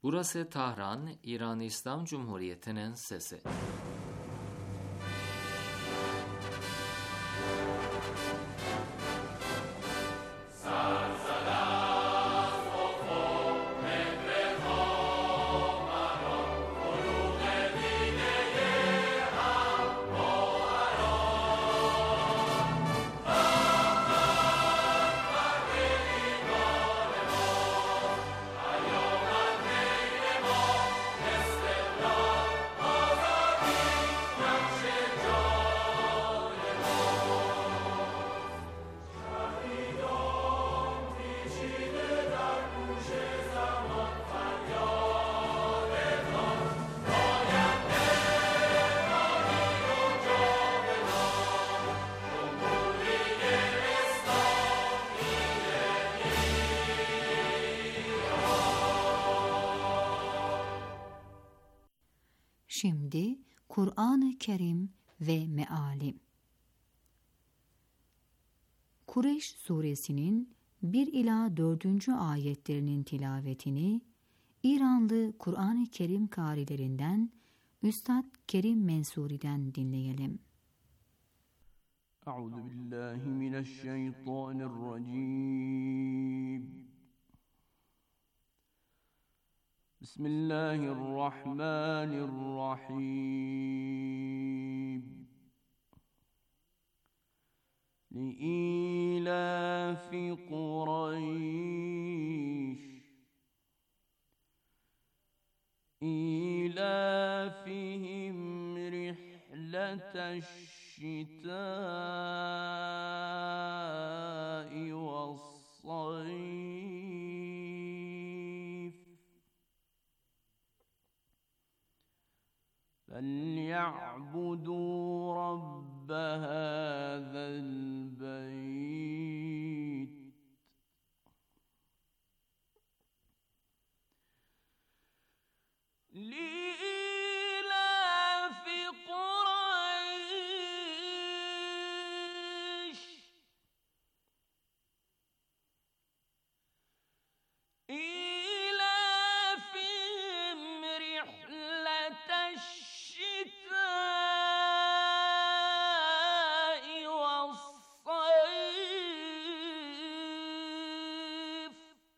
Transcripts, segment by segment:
Burası Tahran, İran İslam Cumhuriyeti'nin sesi. Şimdi Kur'an-ı Kerim ve Meali. Kureyş suresinin 1 ila 4. ayetlerinin tilavetini İranlı Kur'an-ı Kerim kârilerinden Üstad Kerim Mensuri'den dinleyelim. Euzubillahimineşşeytanirracim. Bismillahirrahmanirrahim. Li'ilafi Kureyş İlafihim rihleteşşitâ'i ve's-sayf فَلْيَعْبُدُوا رَبَّ هَذَا الْبَيْتِ لِإِيلَافِ قُرَيْشٍ إِيلَافِهِمْ رِحْلَةَ الشِّتَاءِ وَالصَّيْفِ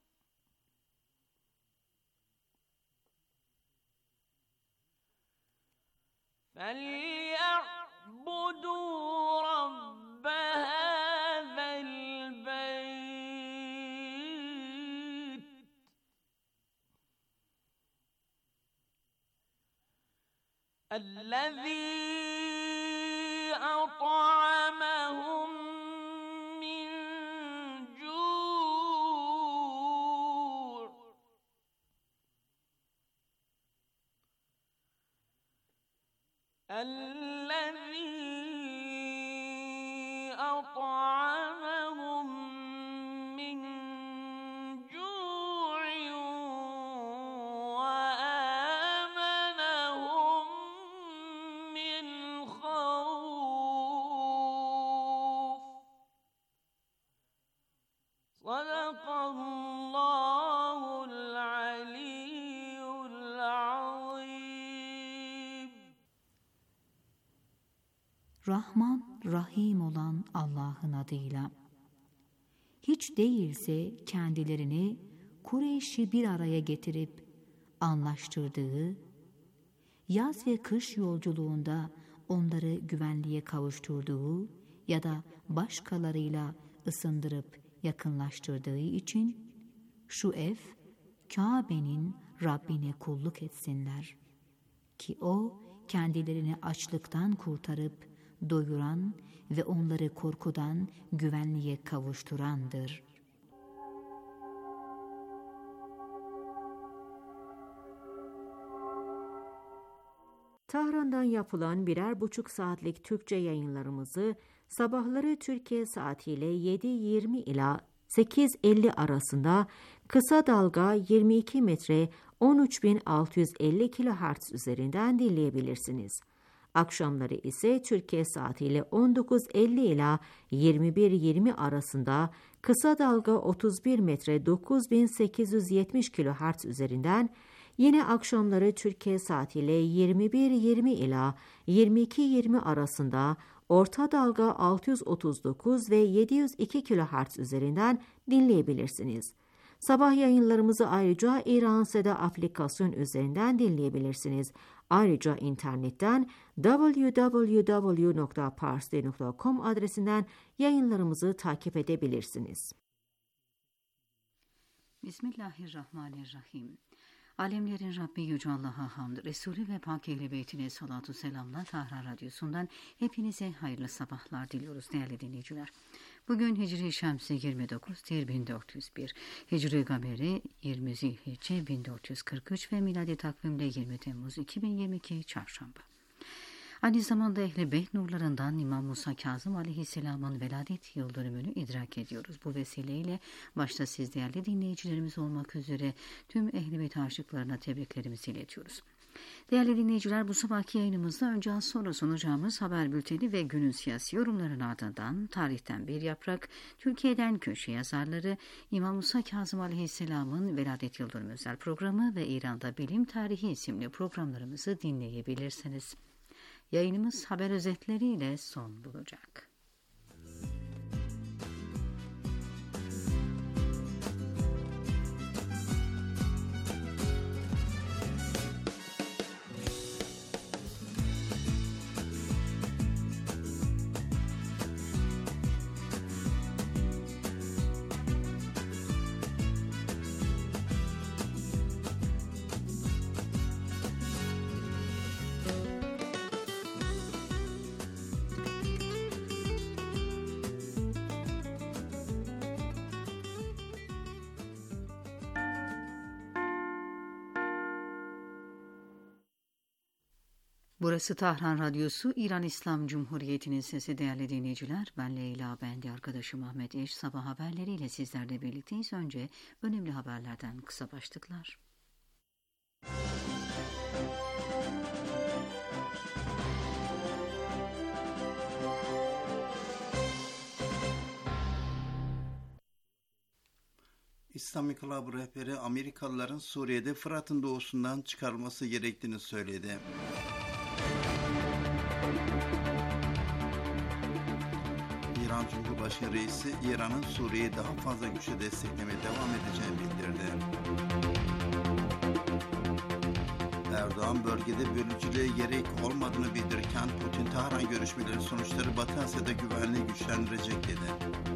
فَلْيَعْبُدُوا رَبَّ هَذَا الْبَيْتِ الَّذِي أَطْعَمَهُم مِّن جُوعٍ وَآمَنَهُم مِّنْ خَوْفٍ. صَدَقَ اللّٰهُ الْعَلِيُّ الْعَظِيمُ. Rahman, Rahim olan Allah'ın adıyla. Hiç değilse kendilerini Kureyş'i bir araya getirip anlaştırdığı, yaz ve kış yolculuğunda onları güvenliğe kavuşturduğu ya da başkalarıyla ısındırıp yakınlaştırdığı için şu ev, Kabe'nin Rabbine kulluk etsinler ki O kendilerini açlıktan kurtarıp doyuran ve onları korkudan güvenliğe kavuşturandır. Tahran'dan yapılan 1,5 saatlik Türkçe yayınlarımızı sabahları Türkiye saatiyle 7:20 ila 8:50 arasında kısa dalga 22 metre 13.650 kHz üzerinden dinleyebilirsiniz. Akşamları ise Türkiye saatiyle 19:50 ila 21:20 arasında kısa dalga 31 metre 9.870 kHz üzerinden Yine akşamları Türkiye saatiyle 21:20 ila 22:20 arasında orta dalga 639 ve 702 kHz üzerinden dinleyebilirsiniz. Sabah yayınlarımızı ayrıca İran Seda aplikasyon üzerinden dinleyebilirsiniz. Ayrıca internetten www.parstoday.com adresinden yayınlarımızı takip edebilirsiniz. Bismillahirrahmanirrahim. Alemlerin Rabbi Yüce Allah'a hamd, Resulü ve Pak Ehl-i Beytine salatu selamlar. Tahran Radyosu'ndan hepinize hayırlı sabahlar diliyoruz değerli dinleyiciler. Bugün Hicri Şemsi 29 Tir 1401, Hicri Gameri 20 Zilhicce 1443 ve miladi takvimde 20 Temmuz 2022 Çarşamba. Aynı zamanda Ehl-i Beyt nurlarından İmam Musa Kazım Aleyhisselam'ın veladet yıl dönümünü idrak ediyoruz. Bu vesileyle başta siz değerli dinleyicilerimiz olmak üzere tüm Ehl-i Beyt aşıklarına tebriklerimizi iletiyoruz. Değerli dinleyiciler, bu sabahki yayınımızda önce az sonra sunacağımız haber bülteni ve günün siyasi yorumlarının ardından tarihten bir yaprak, Türkiye'den köşe yazarları, İmam Musa Kazım Aleyhisselam'ın veladet yıl dönümü özel programı ve İran'da bilim tarihi isimli programlarımızı dinleyebilirsiniz. Yayınımız haber özetleriyle son bulacak. Burası Tahran Radyosu, İran İslam Cumhuriyeti'nin sesi değerli dinleyiciler. Ben Leyla, ben de arkadaşım Ahmet Eş. Sabah haberleriyle sizlerle birlikteyiz. Önce önemli haberlerden kısa başlıklar. İslam İnkılabı rehberi Amerikalıların Suriye'de Fırat'ın doğusundan çıkarılması gerektiğini söyledi. İran Cumhurbaşkanı Reisi, İran'ın Suriye'yi daha fazla güçle desteklemeye devam edeceğini bildirdi. Erdoğan bölgede bölücülüğe gerek olmadığını bildirirken Putin-Tahran görüşmeleri sonuçları Batı Asya'da güvenliği güçlendirecek dedi.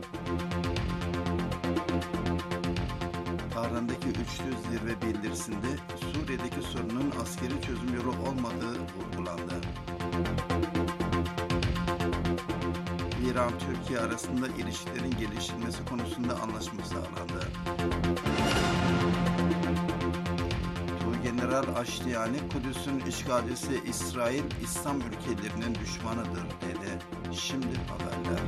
Tahran'daki üçlü zirve bildirisinde Suriye'deki sorunun askeri çözüm yolu olmadığı vurgulandı. İran-Türkiye arasında ilişkilerin geliştirilmesi konusunda anlaşma sağlandı. Tuğgeneral Aştiyani, Kudüs'ün işgalcisi İsrail, İslam ülkelerinin düşmanıdır dedi. Şimdi haberler.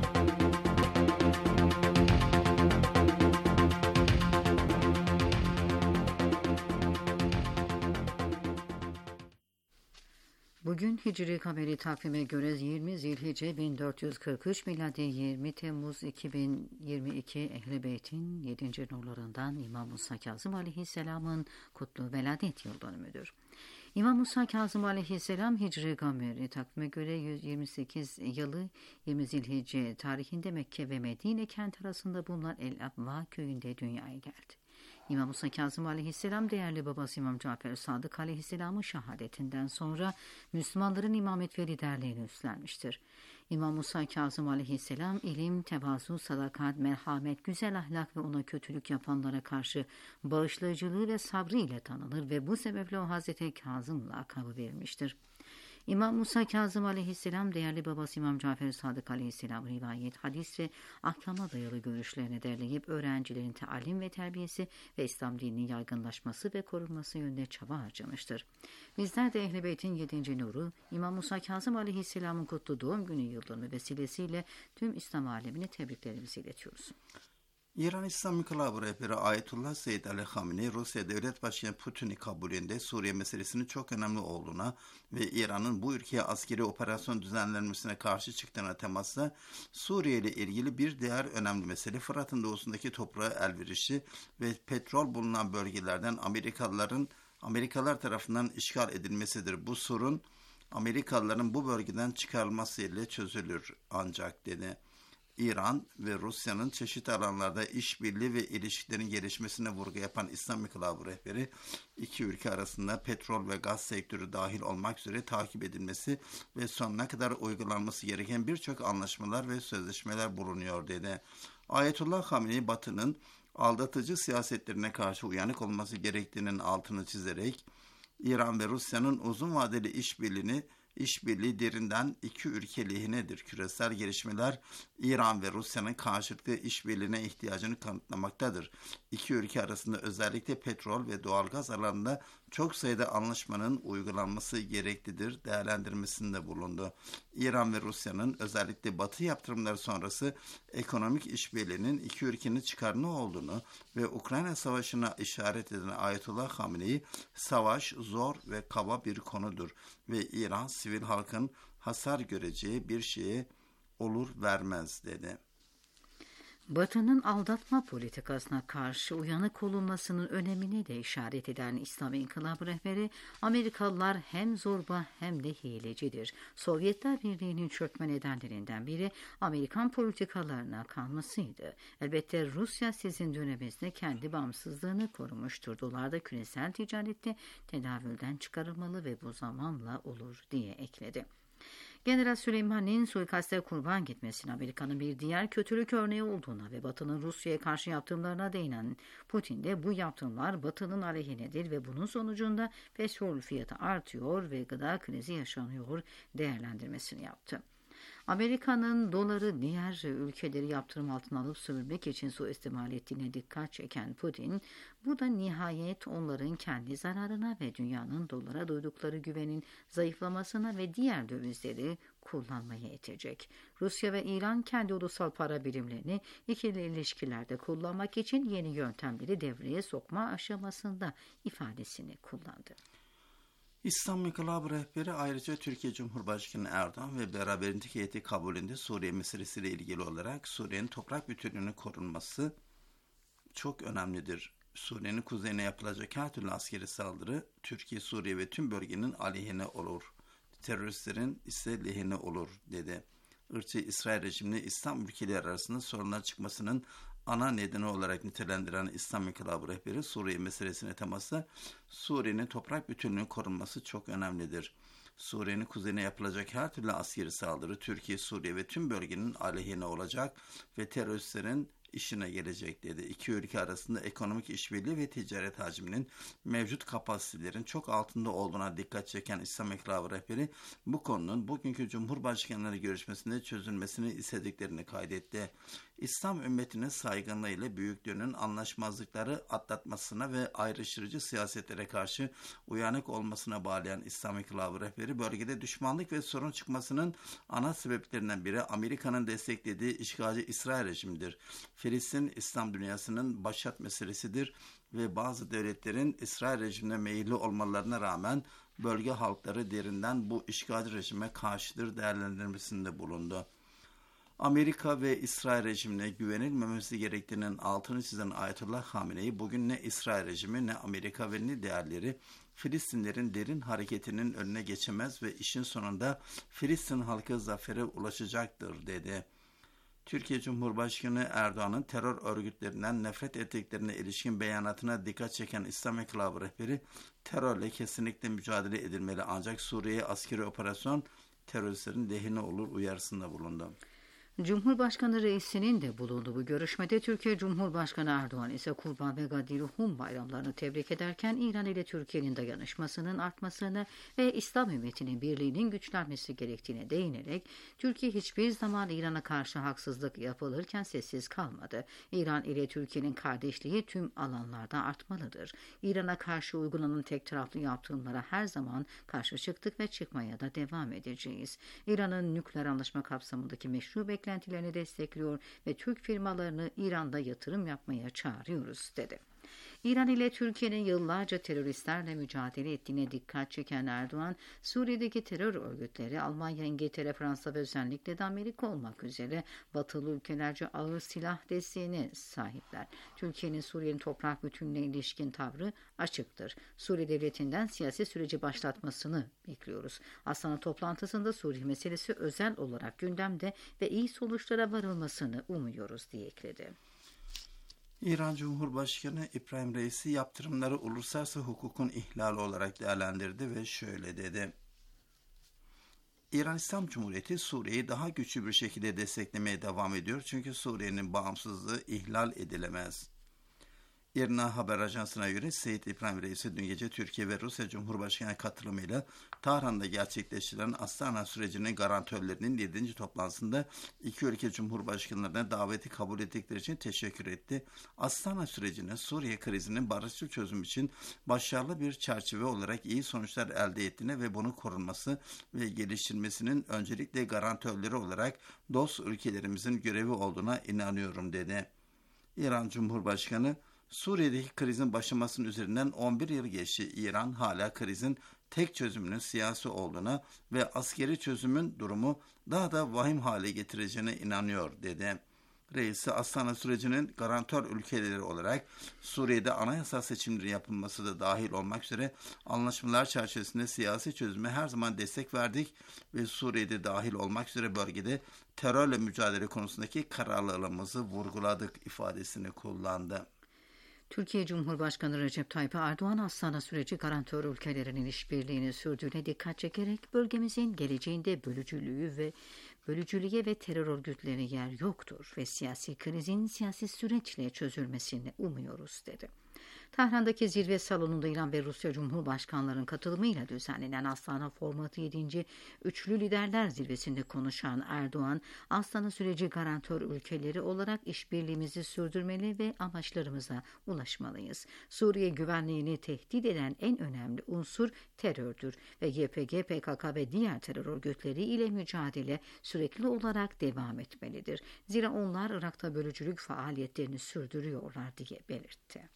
Bugün Hicri Kameri takvime göre 20 Zilhicce 1443, miladi 20 Temmuz 2022 Ehl-i Beyt'in 7. nurlarından İmam Musa Kazım Aleyhisselam'ın kutlu veladet yıl dönümüdür. İmam Musa Kazım Aleyhisselam Hicri Kameri takvime göre 128 yılı 20 Zilhicce tarihinde Mekke ve Medine kent arasında bulunan El-Abva köyünde dünyaya geldi. İmam Musa Kazım Aleyhisselam değerli babası İmam Cafer Sadık Aleyhisselam'ın şehadetinden sonra Müslümanların imamet ve liderliğini üstlenmiştir. İmam Musa Kazım Aleyhisselam ilim, tevazu, sadakat, merhamet, güzel ahlak ve ona kötülük yapanlara karşı bağışlayıcılığı ve sabrı ile tanınır ve bu sebeple o Hazreti Kazım lakabı verilmiştir. İmam Musa Kazım Aleyhisselam değerli babası İmam Cafer Sadık Aleyhisselam rivayet, hadis ve ahkama dayalı görüşlerini derleyip öğrencilerin talim ve terbiyesi ve İslam dininin yaygınlaşması ve korunması yönünde çaba harcamıştır. Bizler de Ehl-i Beyt'in 7. nuru İmam Musa Kazım Aleyhisselam'ın kutlu doğum günü yıldönümü vesilesiyle tüm İslam alemine tebriklerimizi iletiyoruz. İran İslam İnkılabı rehberi Ayetullah Seyyid Ali Khamenei, Rusya Devlet Başkanı Putin'i kabulünde Suriye meselesinin çok önemli olduğuna ve İran'ın bu ülkeye askeri operasyon düzenlenmesine karşı çıktığına temasla Suriye ile ilgili bir diğer önemli mesele Fırat'ın doğusundaki toprağa elverişi ve petrol bulunan bölgelerden Amerikalıların Amerikalılar tarafından işgal edilmesidir. Bu sorun Amerikalıların bu bölgeden çıkarılması ile çözülür ancak dedi. İran ve Rusya'nın çeşitli alanlarda işbirliği ve ilişkilerin gelişmesine vurgu yapan İslam İnkılabı rehberi, iki ülke arasında petrol ve gaz sektörü dahil olmak üzere takip edilmesi ve sonuna kadar uygulanması gereken birçok anlaşmalar ve sözleşmeler bulunuyor dedi. Ayetullah Hamenei, Batı'nın aldatıcı siyasetlerine karşı uyanık olması gerektiğinin altını çizerek, İran ve Rusya'nın uzun vadeli işbirliği derinden iki ülke lehinedir. Küresel gelişmeler İran ve Rusya'nın karşılıklı işbirliğine ihtiyacını kanıtlamaktadır. İki ülke arasında özellikle petrol ve doğalgaz alanında çok sayıda anlaşmanın uygulanması gereklidir değerlendirmesinde bulundu. İran ve Rusya'nın özellikle Batı yaptırımları sonrası ekonomik işbirliğinin iki ülkenin çıkarına olduğunu ve Ukrayna Savaşı'na işaret eden Ayetullah Hamenei, savaş zor ve kaba bir konudur ve İran sivil halkın hasar göreceği bir şeye olur vermez dedi. Batı'nın aldatma politikasına karşı uyanık olunmasının önemine de işaret eden İslam İnkılabı rehberi, Amerikalılar hem zorba hem de hilecidir. Sovyetler Birliği'nin çökme nedenlerinden biri Amerikan politikalarına kalmasıydı. Elbette Rusya sizin döneminizde kendi bağımsızlığını korumuştur. Dolar da küresel ticarette tedavülden çıkarılmalı ve bu zamanla olur diye ekledi. General Süleyman'ın suikaste kurban gitmesine Amerika'nın bir diğer kötülük örneği olduğuna ve Batı'nın Rusya'ya karşı yaptırımlarına değinen Putin de bu yaptırımlar Batı'nın aleyhinedir ve bunun sonucunda petrol fiyatı artıyor ve gıda krizi yaşanıyor değerlendirmesini yaptı. Amerika'nın doları diğer ülkeleri yaptırım altına alıp sömürmek için suistimal ettiğine dikkat çeken Putin, bu da nihayet onların kendi zararına ve dünyanın dolara duydukları güvenin zayıflamasına ve diğer dövizleri kullanmaya itecek. Rusya ve İran kendi ulusal para birimlerini ikili ilişkilerde kullanmak için yeni yöntemleri devreye sokma aşamasında ifadesini kullandı. İslam İnkılabı rehberi ayrıca Türkiye Cumhurbaşkanı Erdoğan ve beraberindeki heyeti kabulünde Suriye meselesiyle ilgili olarak Suriye'nin toprak bütünlüğünün korunması çok önemlidir. Suriye'nin kuzeyine yapılacak her türlü askeri saldırı Türkiye, Suriye ve tüm bölgenin aleyhine olur. Teröristlerin ise lehine olur dedi. Irkçı İsrail rejimini İslam ülkeleri arasında sorunlar çıkmasının ana nedeni olarak nitelendiren İslam İnkılabı rehberi, Suriye meselesine temasla Suriye'nin toprak bütünlüğünün korunması çok önemlidir. Suriye'nin kuzeyine yapılacak her türlü askeri saldırı Türkiye, Suriye ve tüm bölgenin aleyhine olacak ve teröristlerin işine gelecek dedi. İki ülke arasında ekonomik işbirliği ve ticaret hacminin mevcut kapasitelerin çok altında olduğuna dikkat çeken İslam İnkılabı rehberi, bu konunun bugünkü Cumhurbaşkanları görüşmesinde çözülmesini istediklerini kaydetti. İslam ümmetinin saygınlığıyla büyüklüğünün anlaşmazlıkları atlatmasına ve ayrıştırıcı siyasetlere karşı uyanık olmasına bağlayan İslam İnkılabı rehberi, bölgede düşmanlık ve sorun çıkmasının ana sebeplerinden biri Amerika'nın desteklediği işgalci İsrail rejimidir. Filistin, İslam dünyasının başat meselesidir ve bazı devletlerin İsrail rejimine meyilli olmalarına rağmen bölge halkları derinden bu işgalci rejime karşıdır değerlendirmesinde bulundu. Amerika ve İsrail rejimine güvenilmemesi gerektiğinin altını çizen Ayetullah Hamenei, bugün ne İsrail rejimi ne Amerika ve ne diğerleri Filistinlerin derin hareketinin önüne geçemez ve işin sonunda Filistin halkı zafere ulaşacaktır dedi. Türkiye Cumhurbaşkanı Erdoğan'ın terör örgütlerinden nefret ettiklerine ilişkin beyanatına dikkat çeken İslam İnkılabı rehberi, terörle kesinlikle mücadele edilmeli ancak Suriye'ye askeri operasyon teröristlerin lehine olur uyarısında bulundu. Cumhurbaşkanı reisinin de bulunduğu bu görüşmede Türkiye Cumhurbaşkanı Erdoğan ise Kurban ve Gadir-i-Hum bayramlarını tebrik ederken İran ile Türkiye'nin dayanışmasının artmasını ve İslam ümmetinin birliğinin güçlenmesi gerektiğine değinerek, Türkiye hiçbir zaman İran'a karşı haksızlık yapılırken sessiz kalmadı. İran ile Türkiye'nin kardeşliği tüm alanlarda artmalıdır. İran'a karşı uygulanan tek taraflı yaptırımlara her zaman karşı çıktık ve çıkmaya da devam edeceğiz. İran'ın nükleer anlaşma kapsamındaki meşru beklentilerini destekliyor ve Türk firmalarını İran'da yatırım yapmaya çağırıyoruz dedi. İran ile Türkiye'nin yıllarca teröristlerle mücadele ettiğine dikkat çeken Erdoğan, Suriye'deki terör örgütleri Almanya, İngiltere, Fransa ve özellikle de Amerika olmak üzere batılı ülkelerce ağır silah desteğine sahipler. Türkiye'nin Suriye'nin toprak bütünlüğüne ilişkin tavrı açıktır. Suriye devletinden siyasi süreci başlatmasını bekliyoruz. Astana toplantısında Suriye meselesi özel olarak gündemde ve iyi sonuçlara varılmasını umuyoruz diye ekledi. İran Cumhurbaşkanı İbrahim Reisi yaptırımları uluslararası hukukun ihlali olarak değerlendirdi ve şöyle dedi. İran İslam Cumhuriyeti Suriye'yi daha güçlü bir şekilde desteklemeye devam ediyor çünkü Suriye'nin bağımsızlığı ihlal edilemez. İRNA haber ajansına göre Seyit İbrahim Reisi dün gece Türkiye ve Rusya Cumhurbaşkanı katılımıyla Tahran'da gerçekleştirilen Astana sürecinin garantörlerinin 7. toplantısında iki ülke cumhurbaşkanlarına daveti kabul ettikleri için teşekkür etti. Astana sürecinin Suriye krizinin barışçıl çözüm için başarılı bir çerçeve olarak iyi sonuçlar elde ettiğine ve bunu korunması ve geliştirmesinin öncelikle garantörleri olarak dost ülkelerimizin görevi olduğuna inanıyorum dedi. İran Cumhurbaşkanı Suriye'deki krizin başlamasının üzerinden 11 yıl geçti. İran hala krizin tek çözümünün siyasi olduğuna ve askeri çözümün durumu daha da vahim hale getireceğine inanıyor dedi. Reisi Astana sürecinin garantör ülkeleri olarak Suriye'de anayasal seçimlerin yapılması da dahil olmak üzere anlaşmalar çerçevesinde siyasi çözüme her zaman destek verdik ve Suriye'de dahil olmak üzere bölgede terörle mücadele konusundaki kararlılığımızı vurguladık ifadesini kullandı. Türkiye Cumhurbaşkanı Recep Tayyip Erdoğan, Astana süreci garantör ülkelerin işbirliğini sürdüğüne dikkat çekerek bölgemizin geleceğinde bölücülüğe ve terör örgütlerine yer yoktur ve siyasi krizin siyasi süreçle çözülmesini umuyoruz dedi. Tahran'daki zirve salonunda İran ve Rusya Cumhurbaşkanlarının katılımıyla düzenlenen Astana formatı 7. Üçlü Liderler Zirvesi'nde konuşan Erdoğan, Astana süreci garantör ülkeleri olarak işbirliğimizi sürdürmeli ve amaçlarımıza ulaşmalıyız. Suriye güvenliğini tehdit eden en önemli unsur terördür ve YPG, PKK ve diğer terör örgütleri ile mücadele sürekli olarak devam etmelidir. Zira onlar Irak'ta bölücülük faaliyetlerini sürdürüyorlar diye belirtti.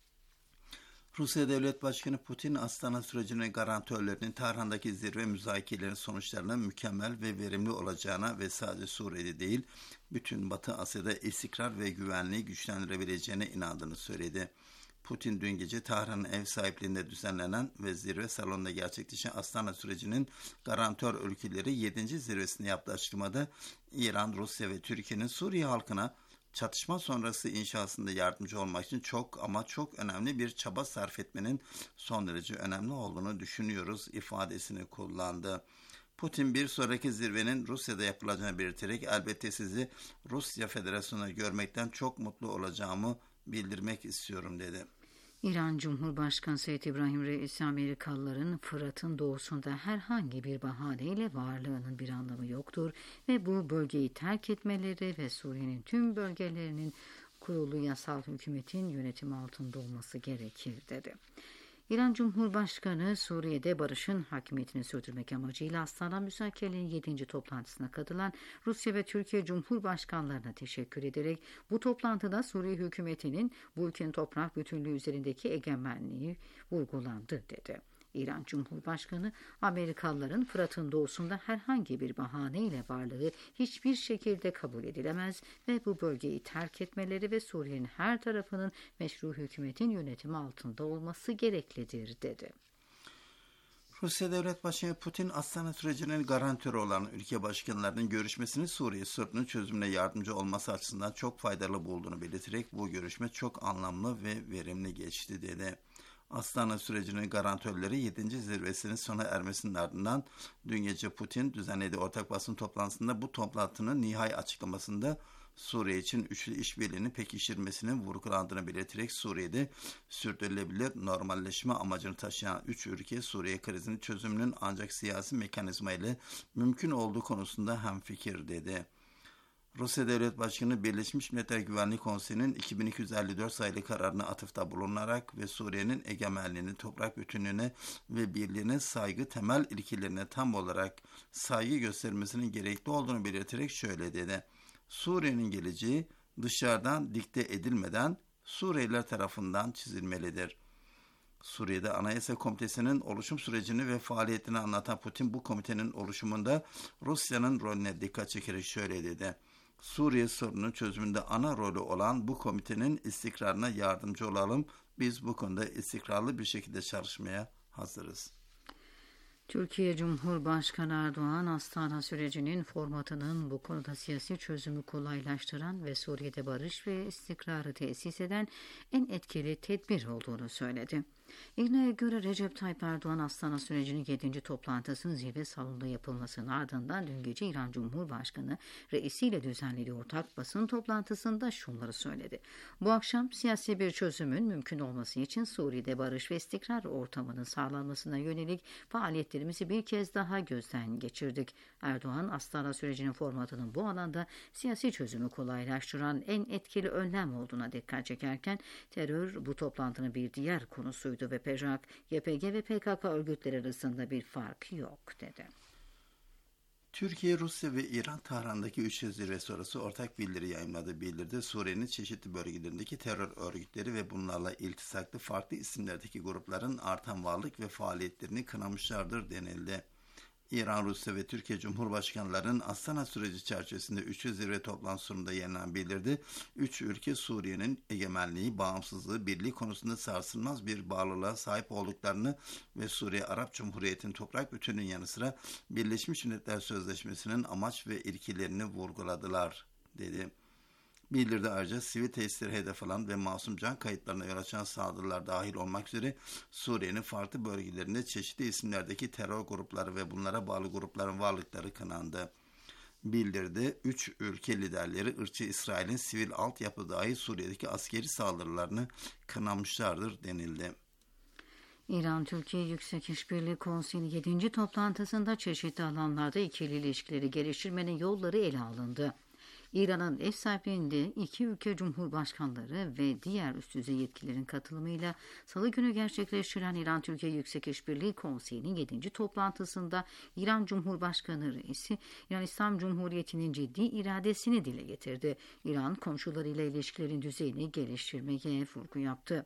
Rusya Devlet Başkanı Putin, Astana sürecinin garantörlerinin Tahran'daki zirve müzakerelerinin sonuçlarının mükemmel ve verimli olacağına ve sadece Suriye'de değil, bütün Batı Asya'da istikrar ve güvenliği güçlendirebileceğine inandığını söyledi. Putin dün gece Tahran'ın ev sahipliğinde düzenlenen ve zirve salonunda gerçekleşen Astana sürecinin garantör ülkeleri 7. zirvesinde yaptığı açıklamada İran, Rusya ve Türkiye'nin Suriye halkına çatışma sonrası inşasında yardımcı olmak için çok önemli bir çaba sarf etmenin son derece önemli olduğunu düşünüyoruz ifadesini kullandı. Putin bir sonraki zirvenin Rusya'da yapılacağını belirterek elbette sizi Rusya Federasyonu'na görmekten çok mutlu olacağımı bildirmek istiyorum dedi. İran Cumhurbaşkanı Seyit İbrahim Reisi, Amerikalıların Fırat'ın doğusunda herhangi bir bahaneyle varlığının bir anlamı yoktur ve bu bölgeyi terk etmeleri ve Suriye'nin tüm bölgelerinin kurulu yasal hükümetin yönetimi altında olması gerekir dedi. İran Cumhurbaşkanı Suriye'de barışın hakimiyetini sürdürmek amacıyla Astana müzakerelerinin 7. toplantısına katılan Rusya ve Türkiye Cumhurbaşkanlarına teşekkür ederek bu toplantıda Suriye hükümetinin bu ülkenin toprak bütünlüğü üzerindeki egemenliği vurgulandı dedi. İran Cumhurbaşkanı, Amerikalıların Fırat'ın doğusunda herhangi bir bahaneyle varlığı hiçbir şekilde kabul edilemez ve bu bölgeyi terk etmeleri ve Suriye'nin her tarafının meşru hükümetin yönetimi altında olması gereklidir dedi. Rusya Devlet Başkanı Putin, Astana sürecinin garantörü olan ülke başkanlarının görüşmesini Suriye sorununun çözümüne yardımcı olması açısından çok faydalı bulduğunu belirterek bu görüşme çok anlamlı ve verimli geçti dedi. Astana sürecinin garantörleri 7. zirvesinin sona ermesinin ardından dün gece Putin düzenlediği ortak basın toplantısında bu toplantının nihai açıklamasında Suriye için üçlü işbirliğini pekiştirmesinin vurgulandığını belirterek Suriye'de sürdürülebilir normalleşme amacını taşıyan 3 ülke Suriye krizinin çözümünün ancak siyasi mekanizma ile mümkün olduğu konusunda hemfikir dedi. Rusya Devlet Başkanı Birleşmiş Milletler Güvenlik Konseyi'nin 2254 sayılı kararına atıfta bulunarak ve Suriye'nin egemenliğine, toprak bütünlüğüne ve birliğine saygı temel ilkelerine tam olarak saygı göstermesinin gerekli olduğunu belirterek şöyle dedi. Suriye'nin geleceği dışarıdan dikte edilmeden Suriyeliler tarafından çizilmelidir. Suriye'de Anayasa Komitesi'nin oluşum sürecini ve faaliyetini anlatan Putin bu komitenin oluşumunda Rusya'nın rolüne dikkat çekerek şöyle dedi. Suriye sorununun çözümünde ana rolü olan bu komitenin istikrarına yardımcı olalım. Biz bu konuda istikrarlı bir şekilde çalışmaya hazırız. Türkiye Cumhurbaşkanı Erdoğan, Astana sürecinin formatının bu konuda siyasi çözümü kolaylaştıran ve Suriye'de barış ve istikrarı tesis eden en etkili tedbir olduğunu söyledi. İğne'ye göre Recep Tayyip Erdoğan, Astana sürecinin 7. toplantısının zirve salonunda yapılmasının ardından dün gece İran Cumhurbaşkanı reisiyle düzenlediği ortak basın toplantısında şunları söyledi. Bu akşam siyasi bir çözümün mümkün olması için Suriye'de barış ve istikrar ortamının sağlanmasına yönelik faaliyetlerimizi bir kez daha gözden geçirdik. Erdoğan, Astana sürecinin formatının bu alanda siyasi çözümü kolaylaştıran en etkili önlem olduğuna dikkat çekerken terör bu toplantının bir diğer konusuydu ve PJAK, YPG ve PKK örgütleri arasında bir fark yok dedi. Türkiye, Rusya ve İran Tahran'daki 3. zirve sonrası ortak bildiri yayımladı. Bildiride Suriye'nin çeşitli bölgelerindeki terör örgütleri ve bunlarla iltisaklı farklı isimlerdeki grupların artan varlık ve faaliyetlerini kınamışlardır denildi. İran, Rusya ve Türkiye Cumhurbaşkanlarının Astana süreci çerçevesinde 3. zirve toplantısında yayınlanan bildirdi. 3 ülke Suriye'nin egemenliği, bağımsızlığı, birliği konusunda sarsılmaz bir bağlılığa sahip olduklarını ve Suriye Arap Cumhuriyeti'nin toprak bütünlüğünün yanı sıra Birleşmiş Milletler Sözleşmesi'nin amaç ve ilkelerini vurguladılar, dedi. Bildiride ayrıca sivil tesisleri hedef alan ve masum can kayıplarına yol açan saldırılar dahil olmak üzere Suriye'nin farklı bölgelerinde çeşitli isimlerdeki terör grupları ve bunlara bağlı grupların varlıkları kınandı. Bildiride 3 ülke liderleri ırkçı İsrail'in sivil altyapı dahil Suriye'deki askeri saldırılarını kınamışlardır denildi. İran-Türkiye Yüksek İşbirliği Konseyi 7. toplantısında çeşitli alanlarda ikili ilişkileri geliştirmenin yolları ele alındı. İran'ın ev sahipliğinde iki ülke cumhurbaşkanları ve diğer üst düzey yetkililerin katılımıyla Salı günü gerçekleştirilen İran-Türkiye Yüksek İşbirliği Konseyi'nin 7. toplantısında İran Cumhurbaşkanı Reisi, İran İslam Cumhuriyeti'nin ciddi iradesini dile getirdi. İran, komşularıyla ilişkilerin düzeyini geliştirmeye vurgu yaptı.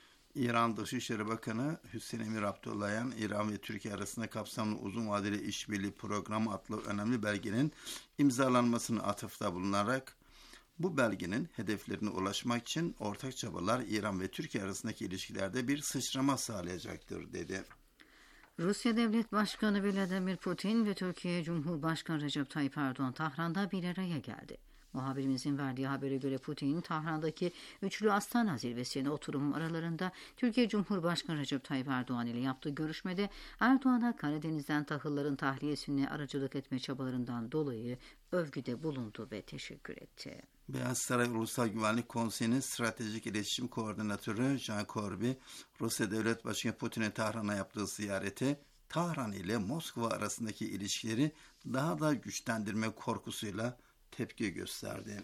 İran Dışişleri Bakanı Hüseyin Emir Abdullahian, İran ve Türkiye arasında kapsamlı uzun vadeli işbirliği programı adlı önemli belgenin imzalanmasını atıfta bulunarak bu belgenin hedeflerine ulaşmak için ortak çabalar İran ve Türkiye arasındaki ilişkilerde bir sıçrama sağlayacaktır, dedi. Rusya Devlet Başkanı Vladimir Putin ve Türkiye Cumhurbaşkanı Recep Tayyip Erdoğan Tahran'da bir araya geldi. Muhabirimizin verdiği habere göre Putin, Tahran'daki üçlü Astana zirvesine oturum aralarında Türkiye Cumhurbaşkanı Recep Tayyip Erdoğan ile yaptığı görüşmede Erdoğan'a Karadeniz'den tahılların tahliyesine aracılık etme çabalarından dolayı övgüde bulundu ve teşekkür etti. Beyaz Saray Ulusal Güvenlik Konseyi'nin Stratejik İletişim Koordinatörü Jean Corby, Rusya Devlet Başkanı Putin'in Tahran'a yaptığı ziyarete Tahran ile Moskova arasındaki ilişkileri daha da güçlendirme korkusuyla tepki gösterdi.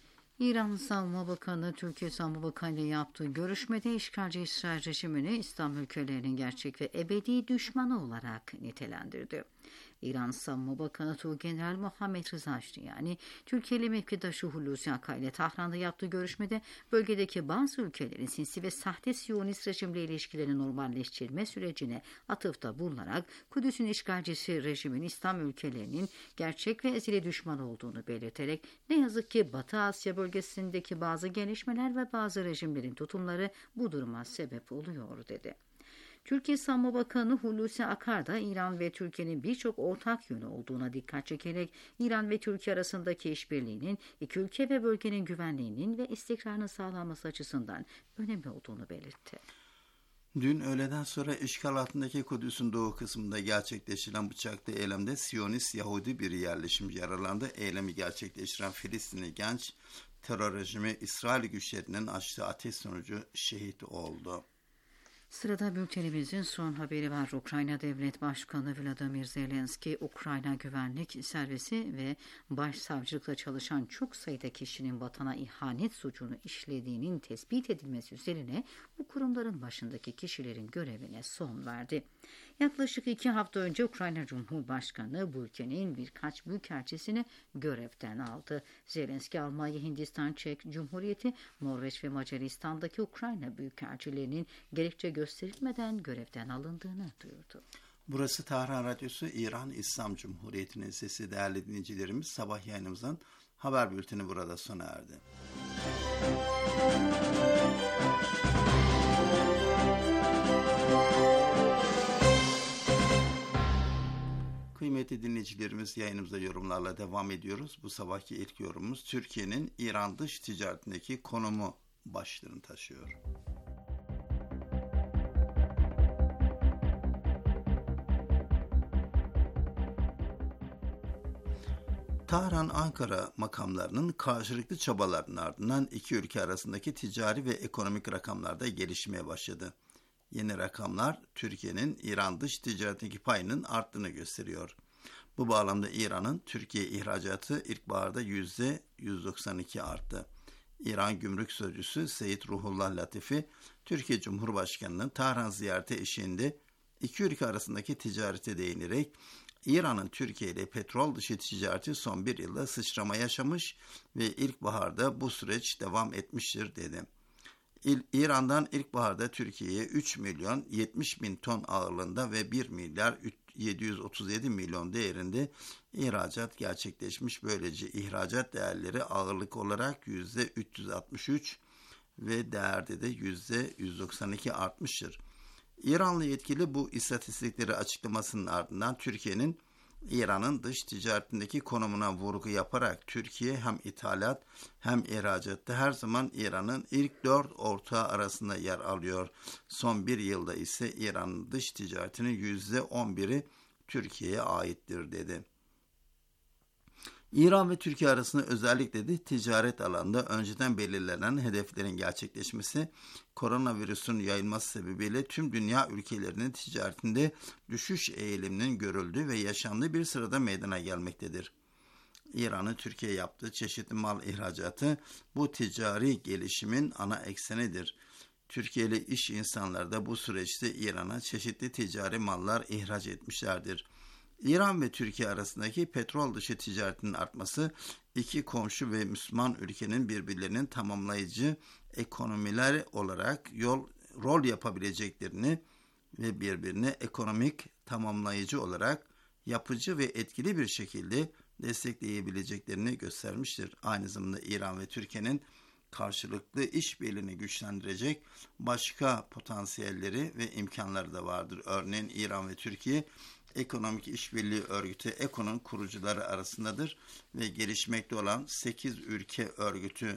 İran Savunma Bakanı, Türkiye Savunma Bakanı ile yaptığı görüşmede işgalci İsrail rejimini İslam ülkelerinin gerçek ve ebedi düşmanı olarak nitelendirdi. İran Savunma Bakanı Tuğgeneral Muhammed Rıza Şriani, Türkiye'li mevkidaşı Hulusi Akar ile Tahran'da yaptığı görüşmede bölgedeki bazı ülkelerin sinsi ve sahte Siyonist rejimle ilişkilerini normalleştirme sürecine atıfta bulunarak Kudüs'ün işgalcisi rejimin İslam ülkelerinin gerçek ve ezeli düşman olduğunu belirterek ne yazık ki Batı Asya bölgesindeki bazı gelişmeler ve bazı rejimlerin tutumları bu duruma sebep oluyor, dedi. Türkiye Savunma Bakanı Hulusi Akar da İran ve Türkiye'nin birçok ortak yönü olduğuna dikkat çekerek İran ve Türkiye arasındaki işbirliğinin iki ülke ve bölgenin güvenliğinin ve istikrarının sağlanması açısından önemli olduğunu belirtti. Dün öğleden sonra işgal altındaki Kudüs'ün doğu kısmında gerçekleştirilen bıçaklı eylemde Siyonist Yahudi bir yerleşim yaralandı. Eylemi gerçekleştiren Filistinli genç terör rejimi İsrail güçlerinin açtığı ateş sonucu şehit oldu. Sırada bültenimizin son haberi var. Ukrayna Devlet Başkanı Vladimir Zelenski, Ukrayna Güvenlik Servisi ve Başsavcılıkla çalışan çok sayıda kişinin vatana ihanet suçunu işlediğinin tespit edilmesi üzerine bu kurumların başındaki kişilerin görevine son verdi. Yaklaşık 2 hafta önce Ukrayna Cumhurbaşkanı bu ülkenin birkaç büyükelçisini görevden aldı. Zelenski, Almanya, Hindistan, Çek Cumhuriyeti, Norveç ve Macaristan'daki Ukrayna büyükelçilerinin gerekçe gösterilmeden görevden alındığını duyurdu. Burası Tahran Radyosu, İran İslam Cumhuriyeti'nin sesi. Değerli dinleyicilerimiz, sabah yayınımızdan haber bülteni burada sona erdi. Kıymetli dinleyicilerimiz, yayınımıza yorumlarla devam ediyoruz. Bu sabahki ilk yorumumuz Türkiye'nin İran dış ticaretindeki konumu başlığını taşıyor. Tahran-Ankara makamlarının karşılıklı çabalarının ardından iki ülke arasındaki ticari ve ekonomik rakamlarda gelişmeye başladı. Yeni rakamlar Türkiye'nin İran dış ticaretindeki payının arttığını gösteriyor. Bu bağlamda İran'ın Türkiye ihracatı ilkbaharda %192 arttı. İran Gümrük Sözcüsü Seyit Ruhullah Latifi, Türkiye Cumhurbaşkanı'nın Tahran ziyareti eşliğinde iki ülke arasındaki ticarete değinerek İran'ın Türkiye ile petrol dışı ticareti son bir yılda sıçrama yaşamış ve ilkbaharda bu süreç devam etmiştir dedi. İran'dan ilkbaharda Türkiye'ye 3 milyon 70 bin ton ağırlığında ve 1 milyar 737 milyon değerinde ihracat gerçekleşmiş. Böylece ihracat değerleri ağırlık olarak %363 ve değerde de %192 artmıştır. İranlı yetkili bu istatistikleri açıklamasının ardından Türkiye'nin İran'ın dış ticaretindeki konumuna vurgu yaparak Türkiye hem ithalat hem ihracatta her zaman İran'ın ilk 4 ortağı arasında yer alıyor. Son bir yılda ise İran'ın dış ticaretinin %11'i Türkiye'ye aittir dedi. İran ve Türkiye arasında özellikle de ticaret alanında önceden belirlenen hedeflerin gerçekleşmesi, koronavirüsün yayılması sebebiyle tüm dünya ülkelerinin ticaretinde düşüş eğiliminin görüldüğü ve yaşandığı bir sırada meydana gelmektedir. İran'ın Türkiye'ye yaptığı çeşitli mal ihracatı bu ticari gelişimin ana eksenidir. Türkiye'li iş insanları da bu süreçte İran'a çeşitli ticari mallar ihraç etmişlerdir. İran ve Türkiye arasındaki petrol dışı ticaretinin artması, iki komşu ve Müslüman ülkenin birbirlerinin tamamlayıcı ekonomiler olarak rol yapabileceklerini ve birbirine ekonomik tamamlayıcı olarak yapıcı ve etkili bir şekilde destekleyebileceklerini göstermiştir. Aynı zamanda İran ve Türkiye'nin karşılıklı işbirliğini güçlendirecek başka potansiyelleri ve imkanları da vardır. Örneğin İran ve Türkiye Ekonomik İşbirliği Örgütü ECO'nun kurucuları arasındadır ve gelişmekte olan 8 ülke örgütü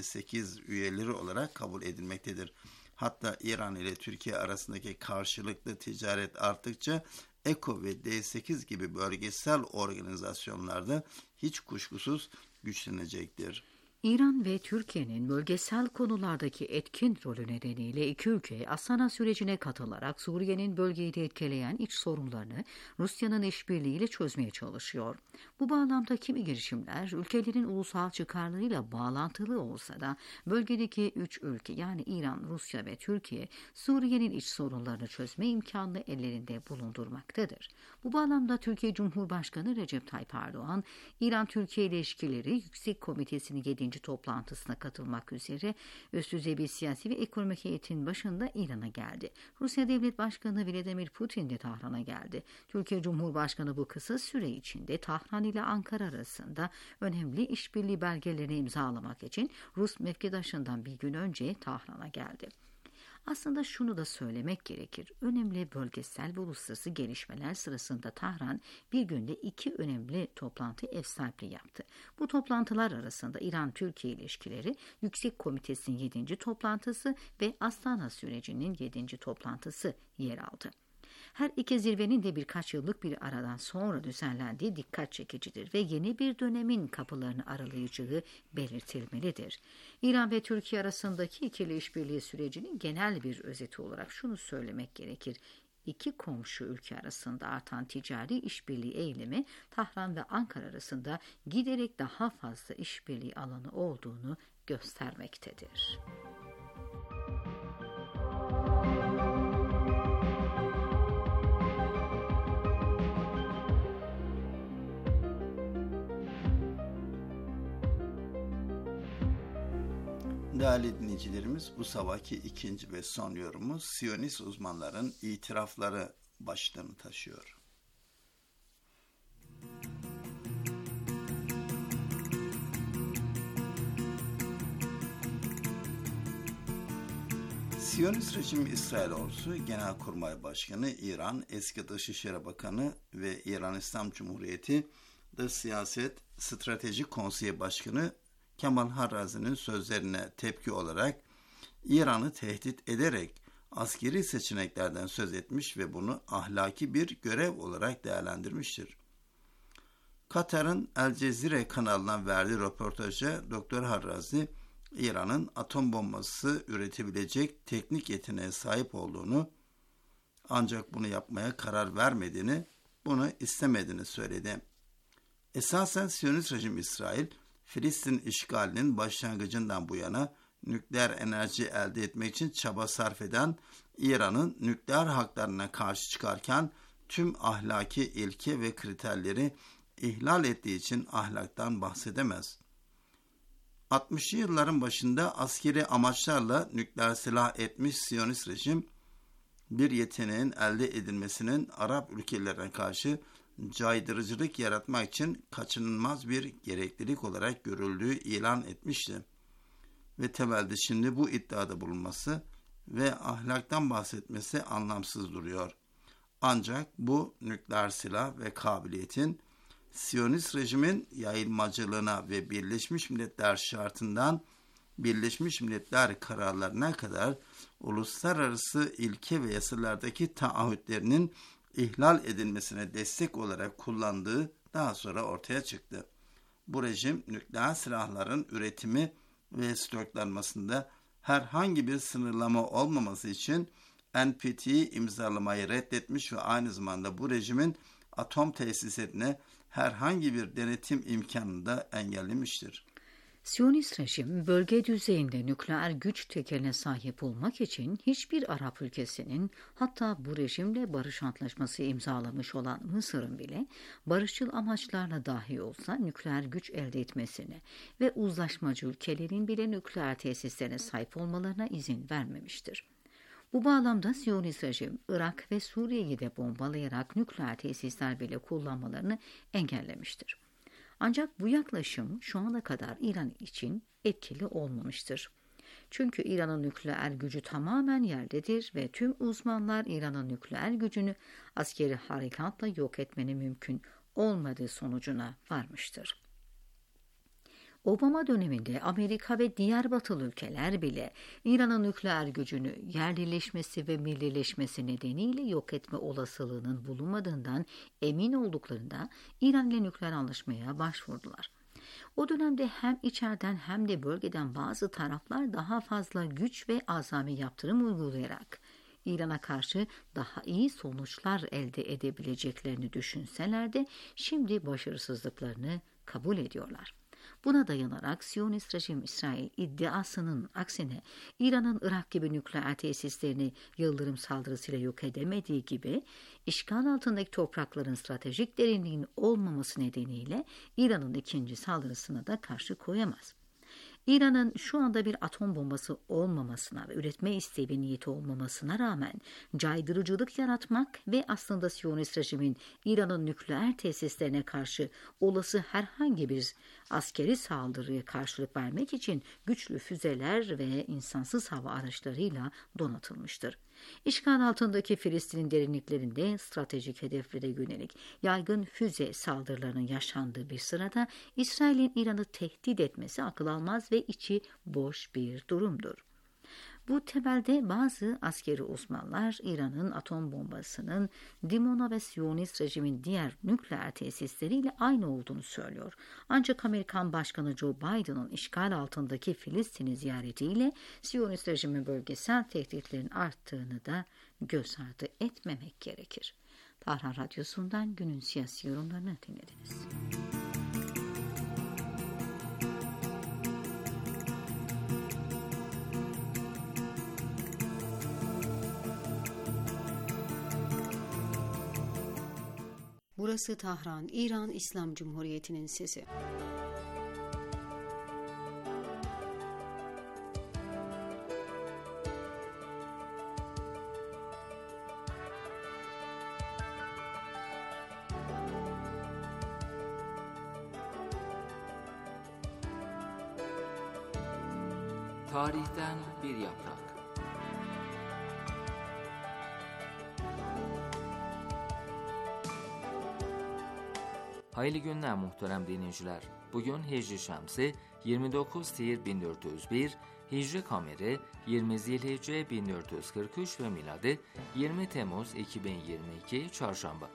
D8 üyeleri olarak kabul edilmektedir. Hatta İran ile Türkiye arasındaki karşılıklı ticaret arttıkça ECO ve D8 gibi bölgesel organizasyonlarda hiç kuşkusuz güçlenecektir. İran ve Türkiye'nin bölgesel konulardaki etkin rolü nedeniyle iki ülke Astana sürecine katılarak Suriye'nin bölgeyi de etkileyen iç sorunlarını Rusya'nın işbirliğiyle çözmeye çalışıyor. Bu bağlamda kimi girişimler ülkelerin ulusal çıkarlarıyla bağlantılı olsa da bölgedeki üç ülke yani İran, Rusya ve Türkiye Suriye'nin iç sorunlarını çözme imkanını ellerinde bulundurmaktadır. Bu bağlamda Türkiye Cumhurbaşkanı Recep Tayyip Erdoğan, İran-Türkiye İlişkileri Yüksek Komitesi'nin 7. toplantısına katılmak üzere üst düzey bir siyasi ve ekonomik heyetin başında İran'a geldi. Rusya Devlet Başkanı Vladimir Putin de Tahran'a geldi. Türkiye Cumhurbaşkanı bu kısa süre içinde Tahran ile Ankara arasında önemli işbirliği belgelerini imzalamak için Rus mevkidaşından bir gün önce Tahran'a geldi. Aslında şunu da söylemek gerekir. Önemli bölgesel ve uluslararası gelişmeler sırasında Tahran bir günde 2 önemli toplantı ev sahipliği yaptı. Bu toplantılar arasında İran-Türkiye ilişkileri Yüksek Komitesi'nin 7. toplantısı ve Astana sürecinin 7. toplantısı yer aldı. Her iki zirvenin de birkaç yıllık bir aradan sonra düzenlendiği dikkat çekicidir ve yeni bir dönemin kapılarını aralayacağı belirtilmelidir. İran ve Türkiye arasındaki ikili işbirliği sürecinin genel bir özeti olarak şunu söylemek gerekir. İki komşu ülke arasında artan ticari işbirliği eğilimi Tahran ve Ankara arasında giderek daha fazla işbirliği alanı olduğunu göstermektedir. Değerli dinleyicilerimiz, bu sabahki ikinci ve son yorumumuz Siyonist uzmanların itirafları başlığını taşıyor. Siyonist rejim İsrail Ordusu Genelkurmay Başkanı, İran Eski Dışişleri Bakanı ve İran İslam Cumhuriyeti Dış Siyaset Strateji Konseyi Başkanı Kemal Harrazi'nin sözlerine tepki olarak İran'ı tehdit ederek askeri seçeneklerden söz etmiş ve bunu ahlaki bir görev olarak değerlendirmiştir. Katar'ın El Cezire kanalına verdiği röportajda Dr. Harrazi, İran'ın atom bombası üretebilecek teknik yeteneğe sahip olduğunu, ancak bunu yapmaya karar vermediğini, bunu istemediğini söyledi. Esasen Siyonist rejim İsrail, Filistin işgalinin başlangıcından bu yana nükleer enerji elde etmek için çaba sarf eden İran'ın nükleer haklarına karşı çıkarken tüm ahlaki ilke ve kriterleri ihlal ettiği için ahlaktan bahsedemez. 60'lı yılların başında askeri amaçlarla nükleer silah etmiş Siyonist rejim, bir yeteneğin elde edilmesinin Arap ülkelerine karşı caydırıcılık yaratmak için kaçınılmaz bir gereklilik olarak görüldüğü ilan etmişti. Ve temelde şimdi bu iddiada bulunması ve ahlaktan bahsetmesi anlamsız duruyor. Ancak bu nükleer silah ve kabiliyetin Siyonist rejimin yayılmacılığına ve Birleşmiş Milletler şartından Birleşmiş Milletler kararlarına kadar uluslararası ilke ve yasalardaki taahhütlerinin ihlal edilmesine destek olarak kullandığı daha sonra ortaya çıktı. Bu rejim nükleer silahların üretimi ve stoklanmasında herhangi bir sınırlama olmaması için NPT'yi imzalamayı reddetmiş ve aynı zamanda bu rejimin atom tesislerine herhangi bir denetim imkanını da engellemiştir. Siyonist rejim bölge düzeyinde nükleer güç tekeline sahip olmak için hiçbir Arap ülkesinin, hatta bu rejimle barış antlaşması imzalamış olan Mısır'ın bile barışçıl amaçlarla dahi olsa nükleer güç elde etmesine ve uzlaşmacı ülkelerin bile nükleer tesislerine sahip olmalarına izin vermemiştir. Bu bağlamda Siyonist rejim Irak ve Suriye'yi de bombalayarak nükleer tesisler bile kullanmalarını engellemiştir. Ancak bu yaklaşım şu ana kadar İran için etkili olmamıştır. Çünkü İran'ın nükleer gücü tamamen yerdedir ve tüm uzmanlar İran'ın nükleer gücünü askeri harekatla yok etmenin mümkün olmadığı sonucuna varmıştır. Obama döneminde Amerika ve diğer batılı ülkeler bile İran'ın nükleer gücünü yerlileşmesi ve millileşmesi nedeniyle yok etme olasılığının bulunmadığından emin olduklarında İran ile nükleer anlaşmaya başvurdular. O dönemde hem içeriden hem de bölgeden bazı taraflar daha fazla güç ve azami yaptırım uygulayarak İran'a karşı daha iyi sonuçlar elde edebileceklerini düşünseler de şimdi başarısızlıklarını kabul ediyorlar. Buna dayanarak Siyonist rejim İsrail iddiasının aksine İran'ın Irak gibi nükleer tesislerini yıldırım saldırısıyla yok edemediği gibi işgal altındaki toprakların stratejik derinliğinin olmaması nedeniyle İran'ın ikinci saldırısına da karşı koyamaz. İran'ın şu anda bir atom bombası olmamasına ve üretme isteği ve niyeti olmamasına rağmen caydırıcılık yaratmak ve aslında Siyonist rejimin İran'ın nükleer tesislerine karşı olası herhangi bir askeri saldırıya karşılık vermek için güçlü füzeler ve insansız hava araçlarıyla donatılmıştır. İşgal altındaki Filistin'in derinliklerinde stratejik hedeflere yönelik yaygın füze saldırılarının yaşandığı bir sırada İsrail'in İran'ı tehdit etmesi akıl almaz ve içi boş bir durumdur. Bu temelde bazı askeri uzmanlar İran'ın atom bombasının Dimona ve Siyonist rejimin diğer nükleer tesisleriyle aynı olduğunu söylüyor. Ancak Amerikan Başkanı Joe Biden'ın işgal altındaki Filistin'i ziyaretiyle Siyonist rejimin bölgesel tehditlerin arttığını da göz ardı etmemek gerekir. Tahran Radyosu'ndan günün siyasi yorumlarını dinlediniz. Burası Tahran, İran İslam Cumhuriyeti'nin sesi. Tarihten bir yaprak. Hayırlı günler muhterem dinleyiciler. Bugün Hicri Şemsi 29 Tir 1401, Hicri Kameri 20 Zilhicce 1443 ve miladi 20 Temmuz 2022 Çarşamba.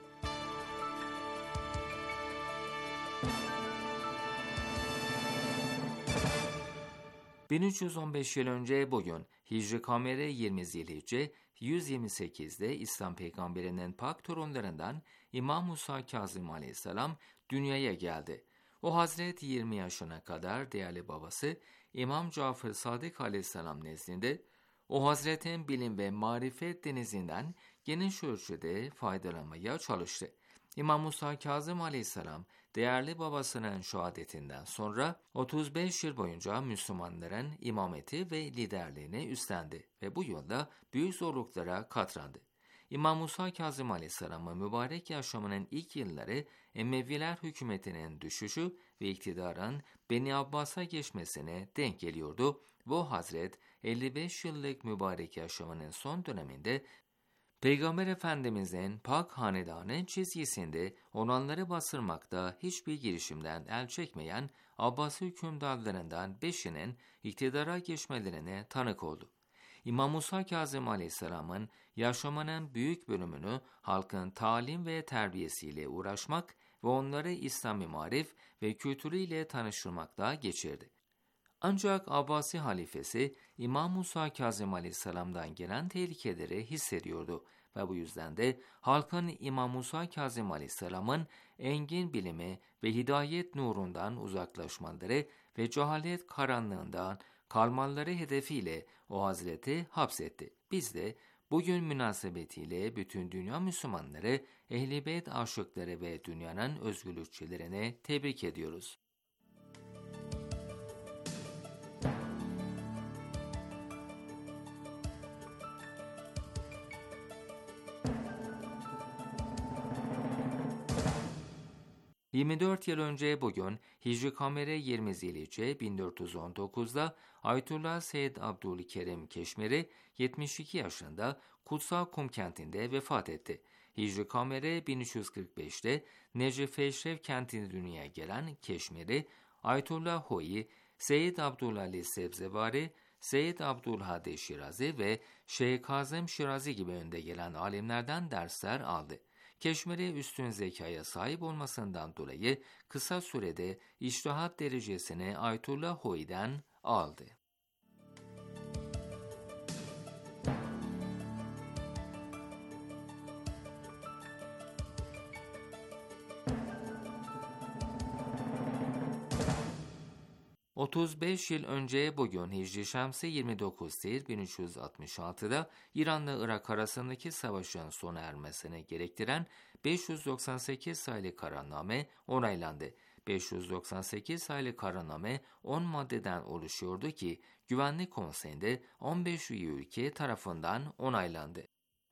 ...1315 yıl önce bugün Hicri Kameri 20 Zilhicce 128'de İslam peygamberinin pak torunlarından İmam Musa Kazım Aleyhisselam dünyaya geldi. O Hazret 20 yaşına kadar değerli babası İmam Cafer Sadık Aleyhisselam nezdinde o Hazret'in bilim ve marifet denizinden geniş ölçüde faydalanmaya çalıştı. İmam Musa Kazım Aleyhisselam değerli babasının şehadetinden sonra 35 yıl boyunca Müslümanların imameti ve liderliğini üstlendi ve bu yolda büyük zorluklara katlandı. İmam Musa Kazım Aleyhisselam'ın mübarek yaşamının ilk yılları Emeviler hükümetinin düşüşü ve iktidarın Beni Abbas'a geçmesine denk geliyordu ve o Hazret 55 yıllık mübarek yaşamının son döneminde Peygamber Efendimiz'in pak hanedanı çizgisinde olanları bastırmakta hiçbir girişimden el çekmeyen Abbasi hükümdarlarından 5'inin iktidara geçmelerine tanık oldu. İmam Musa Kazım Aleyhisselam'ın yaşamının büyük bölümünü halkın talim ve terbiyesiyle uğraşmak ve onları İslami marif ve kültürüyle tanıştırmakta geçirdi. Ancak Abbasi halifesi İmam Musa Kazım Aleyhisselam'dan gelen tehlikeleri hissediyordu ve bu yüzden de halkın İmam Musa Kazım Aleyhisselam'ın engin bilimi ve hidayet nurundan uzaklaşmaları ve cehalet karanlığından kalmaları hedefiyle o Hazreti hapsetti. Biz de bugün münasebetiyle bütün dünya Müslümanları, Ehl-i Beyt aşıkları ve dünyanın özgürlükçilerini tebrik ediyoruz. ...24 yıl önce bugün Hicri Kameri 20 Zilhicce 1419'da Ayetullah Seyyid Abdülkerim Keşmeri 72 yaşında Kutsal Kum kentinde vefat etti. Hicri Kameri 1345'te Necef Eşref kentinde dünyaya gelen Keşmeri, Ayetullah Hoi, Seyyid Abdülali Sebzevari, Seyyid Abdülhadi Şirazi ve Şeyh Kazım Şirazi gibi önde gelen alimlerden dersler aldı. Keşmeri üstün zekaya sahip olmasından dolayı kısa sürede içtihat derecesini Ayetullah Hoi'den aldı. ...35 yıl önce bugün Hicri Şemsi 29 Tir 1366'da İran'la Irak arasındaki savaşın sona ermesini gerektiren 598 sayılı kararname onaylandı. 598 sayılı kararname 10 maddeden oluşuyordu ki Güvenlik Konseyi'nde 15 üye ülke tarafından onaylandı.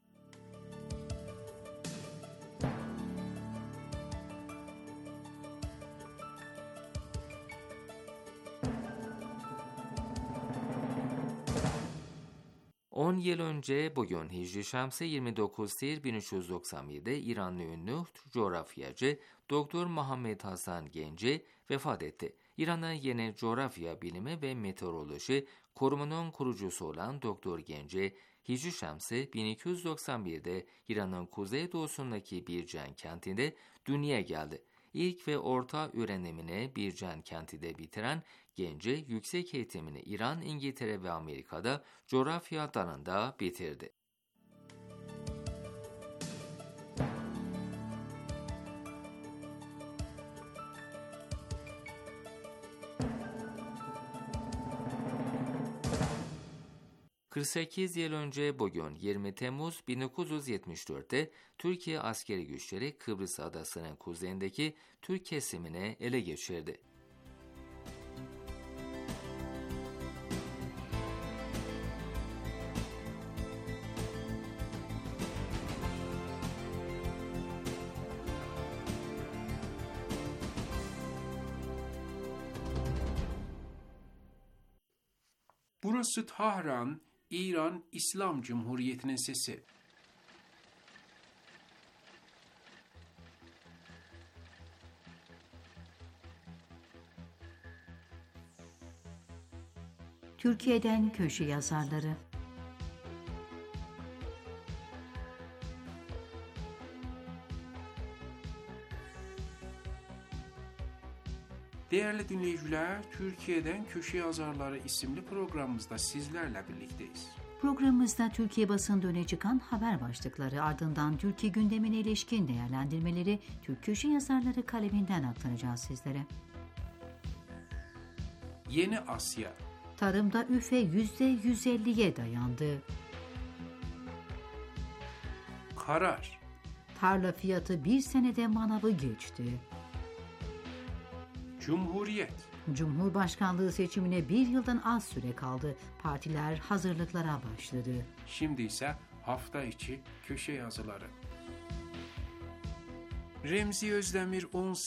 On yıl önce bugün Hicri Şemsi 29 Tir 1397'de İranlı ünlü coğrafyacı Doktor Muhammed Hasan Genci vefat etti. İran'ın yeni coğrafya bilimi ve meteoroloji kurumunun kurucusu olan Doktor Genci, Hicri Şemsi 1291'de İran'ın kuzeydoğusundaki Bircan kentinde dünyaya geldi. İlk ve orta öğrenimini Bircan kentinde bitiren Genci, yüksek eğitimini İran, İngiltere ve Amerika'da coğrafya dalında bitirdi. ...48 yıl önce bugün 20 Temmuz 1974'te Türkiye askeri güçleri Kıbrıs adasının kuzeyindeki Türk kesimini ele geçirdi. Burası Tahran, İran İslam Cumhuriyeti'nin sesi. Türkiye'den köşe yazarları. Değerli dinleyiciler, Türkiye'den Köşe Yazarları isimli programımızda sizlerle birlikteyiz. Programımızda Türkiye basında öne çıkan haber başlıkları, ardından Türkiye gündemine ilişkin değerlendirmeleri Türk köşe yazarları kaleminden aktaracağız sizlere. Yeni Asya. Tarımda üfe %150'ye dayandı. Karar. Tarla fiyatı bir senede manavı geçti. Cumhuriyet. Cumhurbaşkanlığı seçimine bir yıldan az süre kaldı. Partiler hazırlıklara başladı. Şimdi ise hafta içi köşe yazıları. Remzi Özdemir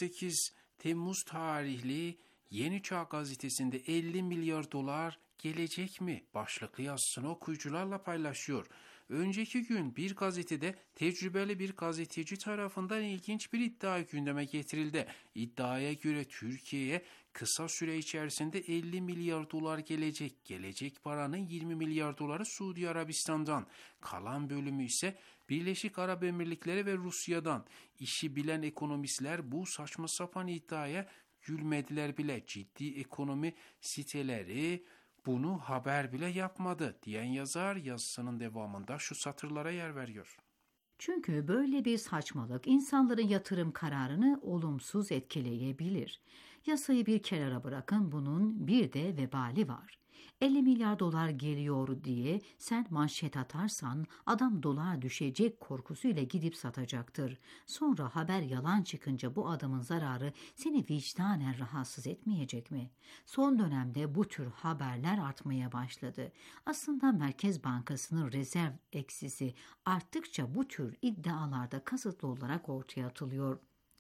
18 Temmuz tarihli Yeni Çağ gazetesinde 50 milyar dolar gelecek mi başlıklı yazısını okuyucularla paylaşıyor. Önceki gün bir gazetede tecrübeli bir gazeteci tarafından ilginç bir iddia gündeme getirildi. İddiaya göre Türkiye'ye kısa süre içerisinde 50 milyar dolar gelecek. Gelecek paranın 20 milyar doları Suudi Arabistan'dan, kalan bölümü ise Birleşik Arap Emirlikleri ve Rusya'dan. İşi bilen ekonomistler bu saçma sapan iddiaya gülmediler bile. Ciddi ekonomi siteleri bunu haber bile yapmadı diyen yazar yazısının devamında şu satırlara yer veriyor. Çünkü böyle bir saçmalık insanların yatırım kararını olumsuz etkileyebilir. Yasayı bir kenara bırakın, bunun bir de vebali var. 50 milyar dolar geliyor diye sen manşet atarsan adam dolar düşecek korkusuyla gidip satacaktır. Sonra haber yalan çıkınca bu adamın zararı seni vicdanen rahatsız etmeyecek mi? Son dönemde bu tür haberler artmaya başladı. Aslında Merkez Bankası'nın rezerv eksisi arttıkça bu tür iddialarda kasıtlı olarak ortaya atılıyor.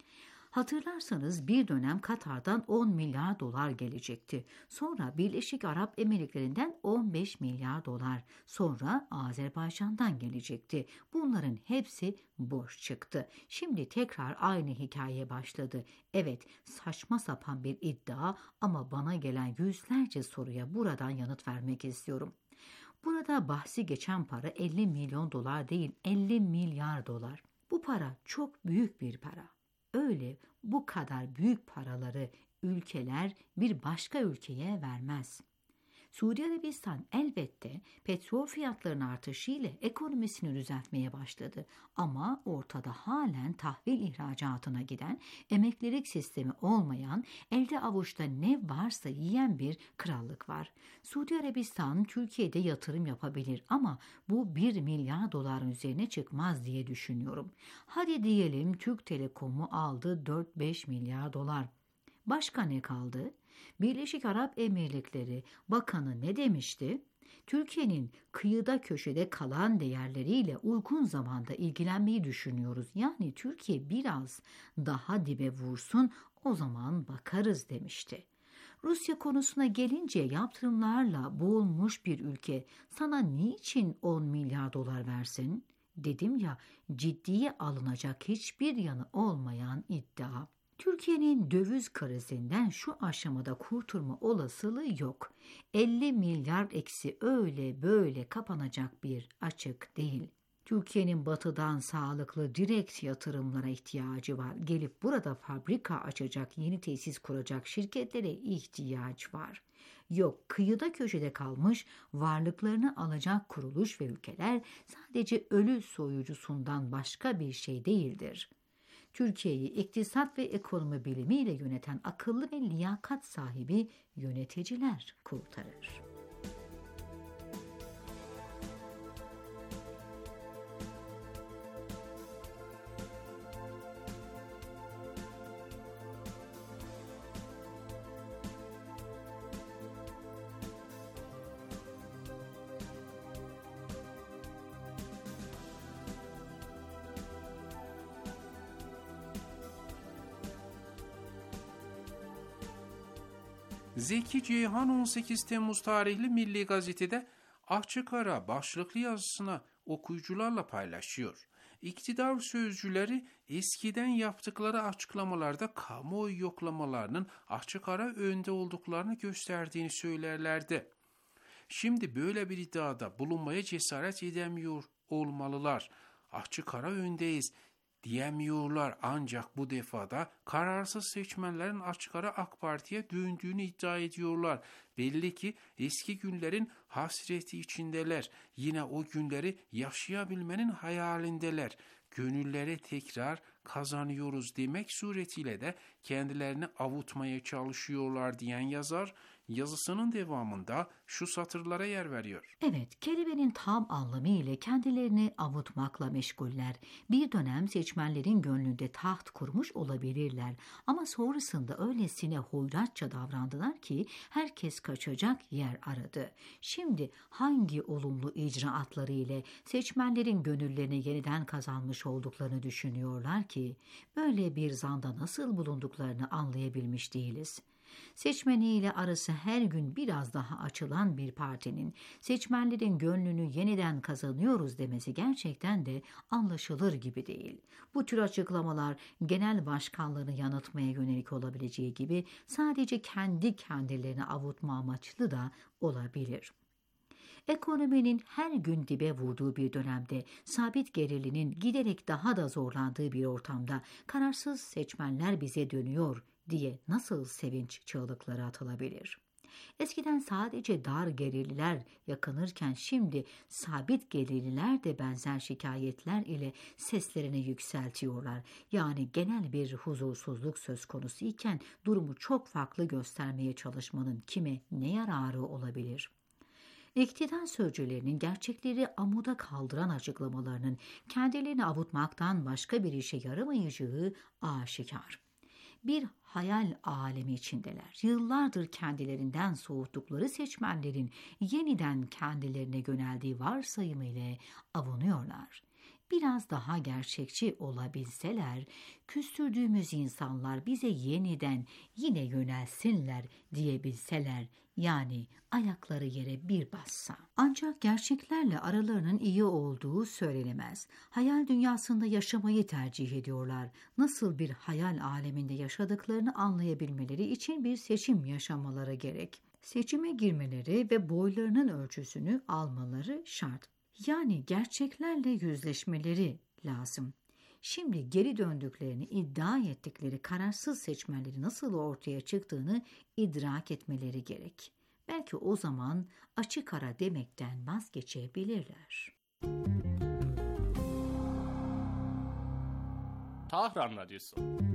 Hatırlarsanız bir dönem Katar'dan 10 milyar dolar gelecekti. Sonra Birleşik Arap Emirlikleri'nden 15 milyar dolar. Sonra Azerbaycan'dan gelecekti. Bunların hepsi boş çıktı. Şimdi tekrar aynı hikaye başladı. Evet, saçma sapan bir iddia ama bana gelen yüzlerce soruya buradan yanıt vermek istiyorum. Burada bahsi geçen para 50 milyon dolar değil, 50 milyar dolar. Bu para çok büyük bir para. Öyle bu kadar büyük paraları ülkeler bir başka ülkeye vermez. Suudi Arabistan elbette petrol fiyatlarının artışıyla ekonomisini düzeltmeye başladı. Ama ortada halen tahvil ihracatına giden, emeklilik sistemi olmayan, elde avuçta ne varsa yiyen bir krallık var. Suudi Arabistan Türkiye'de yatırım yapabilir ama bu 1 milyar doların üzerine çıkmaz diye düşünüyorum. Hadi diyelim Türk Telekom'u aldı 4-5 milyar dolar. Başka ne kaldı? Birleşik Arap Emirlikleri Bakanı ne demişti? Türkiye'nin kıyıda köşede kalan değerleriyle uygun zamanda ilgilenmeyi düşünüyoruz. Yani Türkiye biraz daha dibe vursun, o zaman bakarız demişti. Rusya konusuna gelince yaptırımlarla boğulmuş bir ülke sana niçin 10 milyar dolar versin? Dedim ya, ciddiye alınacak hiçbir yanı olmayan iddia. Türkiye'nin döviz krizinden şu aşamada kurtulma olasılığı yok. 50 milyar eksi öyle böyle kapanacak bir açık değil. Türkiye'nin batıdan sağlıklı direkt yatırımlara ihtiyacı var. Gelip burada fabrika açacak, yeni tesis kuracak şirketlere ihtiyaç var. Yok, kıyıda köşede kalmış varlıklarını alacak kuruluş ve ülkeler sadece ölü soyucusundan başka bir şey değildir. Türkiye'yi iktisat ve ekonomi bilimiyle yöneten akıllı ve liyakat sahibi yöneticiler kurtarır. Zeki Ceyhan 18 Temmuz tarihli Milli Gazete'de açık ara başlıklı yazısına okuyucularla paylaşıyor. İktidar sözcüleri eskiden yaptıkları açıklamalarda kamuoyu yoklamalarının açık ara önde olduklarını gösterdiğini söylerlerdi. Şimdi böyle bir iddiada bulunmaya cesaret edemiyor olmalılar. Açık ara öndeyiz diyemiyorlar, ancak bu defada kararsız seçmenlerin açık ara AK Parti'ye döndüğünü iddia ediyorlar. Belli ki eski günlerin hasreti içindeler. Yine o günleri yaşayabilmenin hayalindeler. Gönülleri tekrar kazanıyoruz demek suretiyle de kendilerini avutmaya çalışıyorlar diyen yazar, yazısının devamında şu satırlara yer veriyor. Evet, kelimenin tam anlamı ile kendilerini avutmakla meşguller. Bir dönem seçmenlerin gönlünde taht kurmuş olabilirler. Ama sonrasında öylesine hoyratça davrandılar ki herkes kaçacak yer aradı. Şimdi hangi olumlu icraatları ile seçmenlerin gönüllerini yeniden kazanmış olduklarını düşünüyorlar ki böyle bir zanda nasıl bulunduklarını anlayabilmiş değiliz. Seçmeniyle arası her gün biraz daha açılan bir partinin seçmenlerin gönlünü yeniden kazanıyoruz demesi gerçekten de anlaşılır gibi değil. Bu tür açıklamalar genel başkanlığını yanıltmaya yönelik olabileceği gibi sadece kendi kendilerini avutma amaçlı da olabilir. Ekonominin her gün dibe vurduğu bir dönemde, sabit gelirlinin giderek daha da zorlandığı bir ortamda kararsız seçmenler bize dönüyor diye nasıl sevinç çığlıkları atılabilir? Eskiden sadece dar gelirliler yakınırken şimdi sabit gelirliler de benzer şikayetler ile seslerini yükseltiyorlar. Yani genel bir huzursuzluk söz konusu iken durumu çok farklı göstermeye çalışmanın kime ne yararı olabilir? İktidar sözcülerinin gerçekleri amuda kaldıran açıklamalarının kendilerini avutmaktan başka bir işe yaramayacağı aşikar. Bir hayal alemi içindeler. Yıllardır kendilerinden soğuttukları seçmenlerin yeniden kendilerine yöneldiği varsayımı ile avunuyorlar. Biraz daha gerçekçi olabilseler, küstürdüğümüz insanlar bize yeniden yine yönelsinler diyebilseler, yani ayakları yere bir bassa. Ancak gerçeklerle aralarının iyi olduğu söylenemez. Hayal dünyasında yaşamayı tercih ediyorlar. Nasıl bir hayal aleminde yaşadıklarını anlayabilmeleri için bir seçim yaşamaları gerek. Seçime girmeleri ve boylarının ölçüsünü almaları şart. Yani gerçeklerle yüzleşmeleri lazım. Şimdi geri döndüklerini iddia ettikleri kararsız seçmenleri nasıl ortaya çıktığını idrak etmeleri gerek. Belki o zaman açık ara demekten vazgeçebilirler. Tahran Radyosu.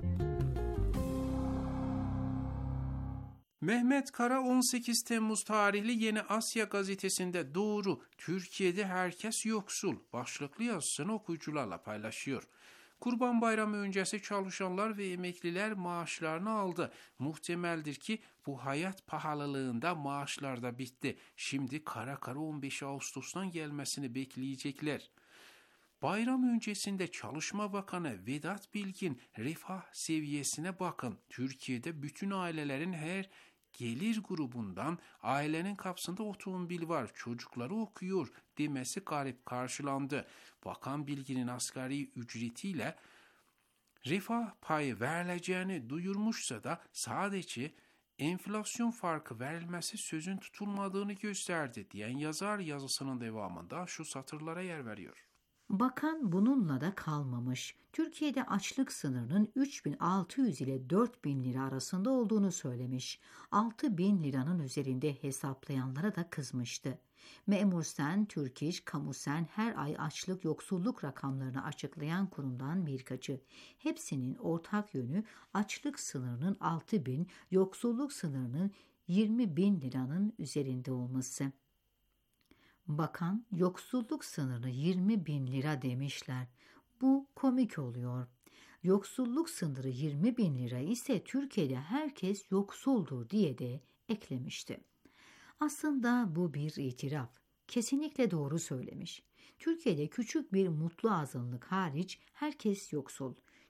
Mehmet Kara 18 Temmuz tarihli Yeni Asya gazetesinde doğru, Türkiye'de herkes yoksul başlıklı yazısını okuyucularla paylaşıyor. Kurban Bayramı öncesi çalışanlar ve emekliler maaşlarını aldı. Muhtemeldir ki bu hayat pahalılığında maaşlar da bitti. Şimdi kara 15 Ağustos'tan gelmesini bekleyecekler. Bayram öncesinde Çalışma Bakanı Vedat Bilgin refah seviyesine bakın. Türkiye'de bütün ailelerin her gelir grubundan ailenin kapısında otomobil var, çocukları okuyor demesi garip karşılandı. Bakan Bilgin'in asgari ücretiyle refah payı verileceğini duyurmuşsa da sadece enflasyon farkı verilmesi sözün tutulmadığını gösterdi diyen yazar yazısının devamında şu satırlara yer veriyor. Bakan bununla da kalmamış. Türkiye'de açlık sınırının 3.600 ile 4.000 lira arasında olduğunu söylemiş. 6.000 liranın üzerinde hesaplayanlara da kızmıştı. Memur Sen, Türk İş, Kamu Sen her ay açlık yoksulluk rakamlarını açıklayan kurumdan birkaçı. Hepsinin ortak yönü açlık sınırının 6.000, yoksulluk sınırının 20.000 liranın üzerinde olması. Bakan yoksulluk sınırı 20.000 lira demişler. Bu komik oluyor. Yoksulluk sınırı 20.000 lira ise Türkiye'de herkes yoksuldur diye de eklemişti. Aslında bu bir itiraf. Kesinlikle doğru söylemiş. Türkiye'de küçük bir mutlu azınlık hariç herkes yoksul.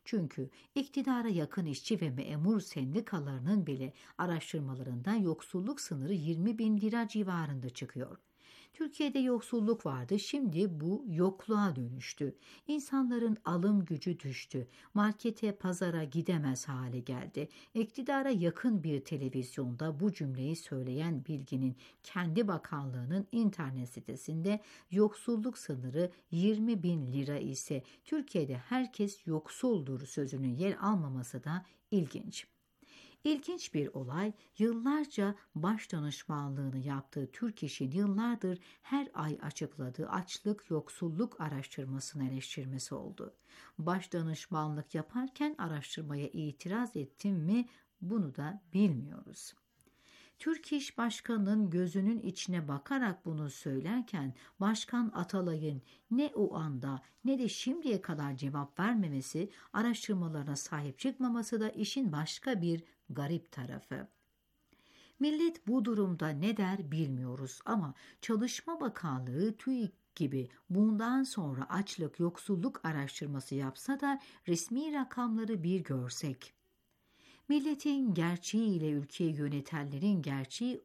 Çünkü iktidara yakın işçi ve memur sendikalarının bile araştırmalarında yoksulluk sınırı 20.000 lira civarında çıkıyor. Türkiye'de yoksulluk vardı, şimdi bu yokluğa dönüştü. İnsanların alım gücü düştü. Markete, pazara gidemez hale geldi. İktidara yakın bir televizyonda bu cümleyi söyleyen bilginin kendi bakanlığının internet sitesinde yoksulluk sınırı 20.000 lira ise Türkiye'de herkes yoksuldur sözünün yer almaması da ilginç. İlginç bir olay, yıllarca başdanışmanlığını yaptığı Türk İş'in yıllardır her ay açıkladığı açlık yoksulluk araştırmasını eleştirmesi oldu. Başdanışmanlık yaparken araştırmaya itiraz ettim mi bunu da bilmiyoruz. Türk İş Başkanı'nın gözünün içine bakarak bunu söylerken Başkan Atalay'ın ne o anda ne de şimdiye kadar cevap vermemesi, araştırmalarına sahip çıkmaması da işin başka bir garip tarafı. Millet bu durumda ne der bilmiyoruz ama Çalışma Bakanlığı TÜİK gibi bundan sonra açlık yoksulluk araştırması yapsa da resmi rakamları bir görsek. Milletin gerçeğiyle ülkeyi yönetenlerin gerçeği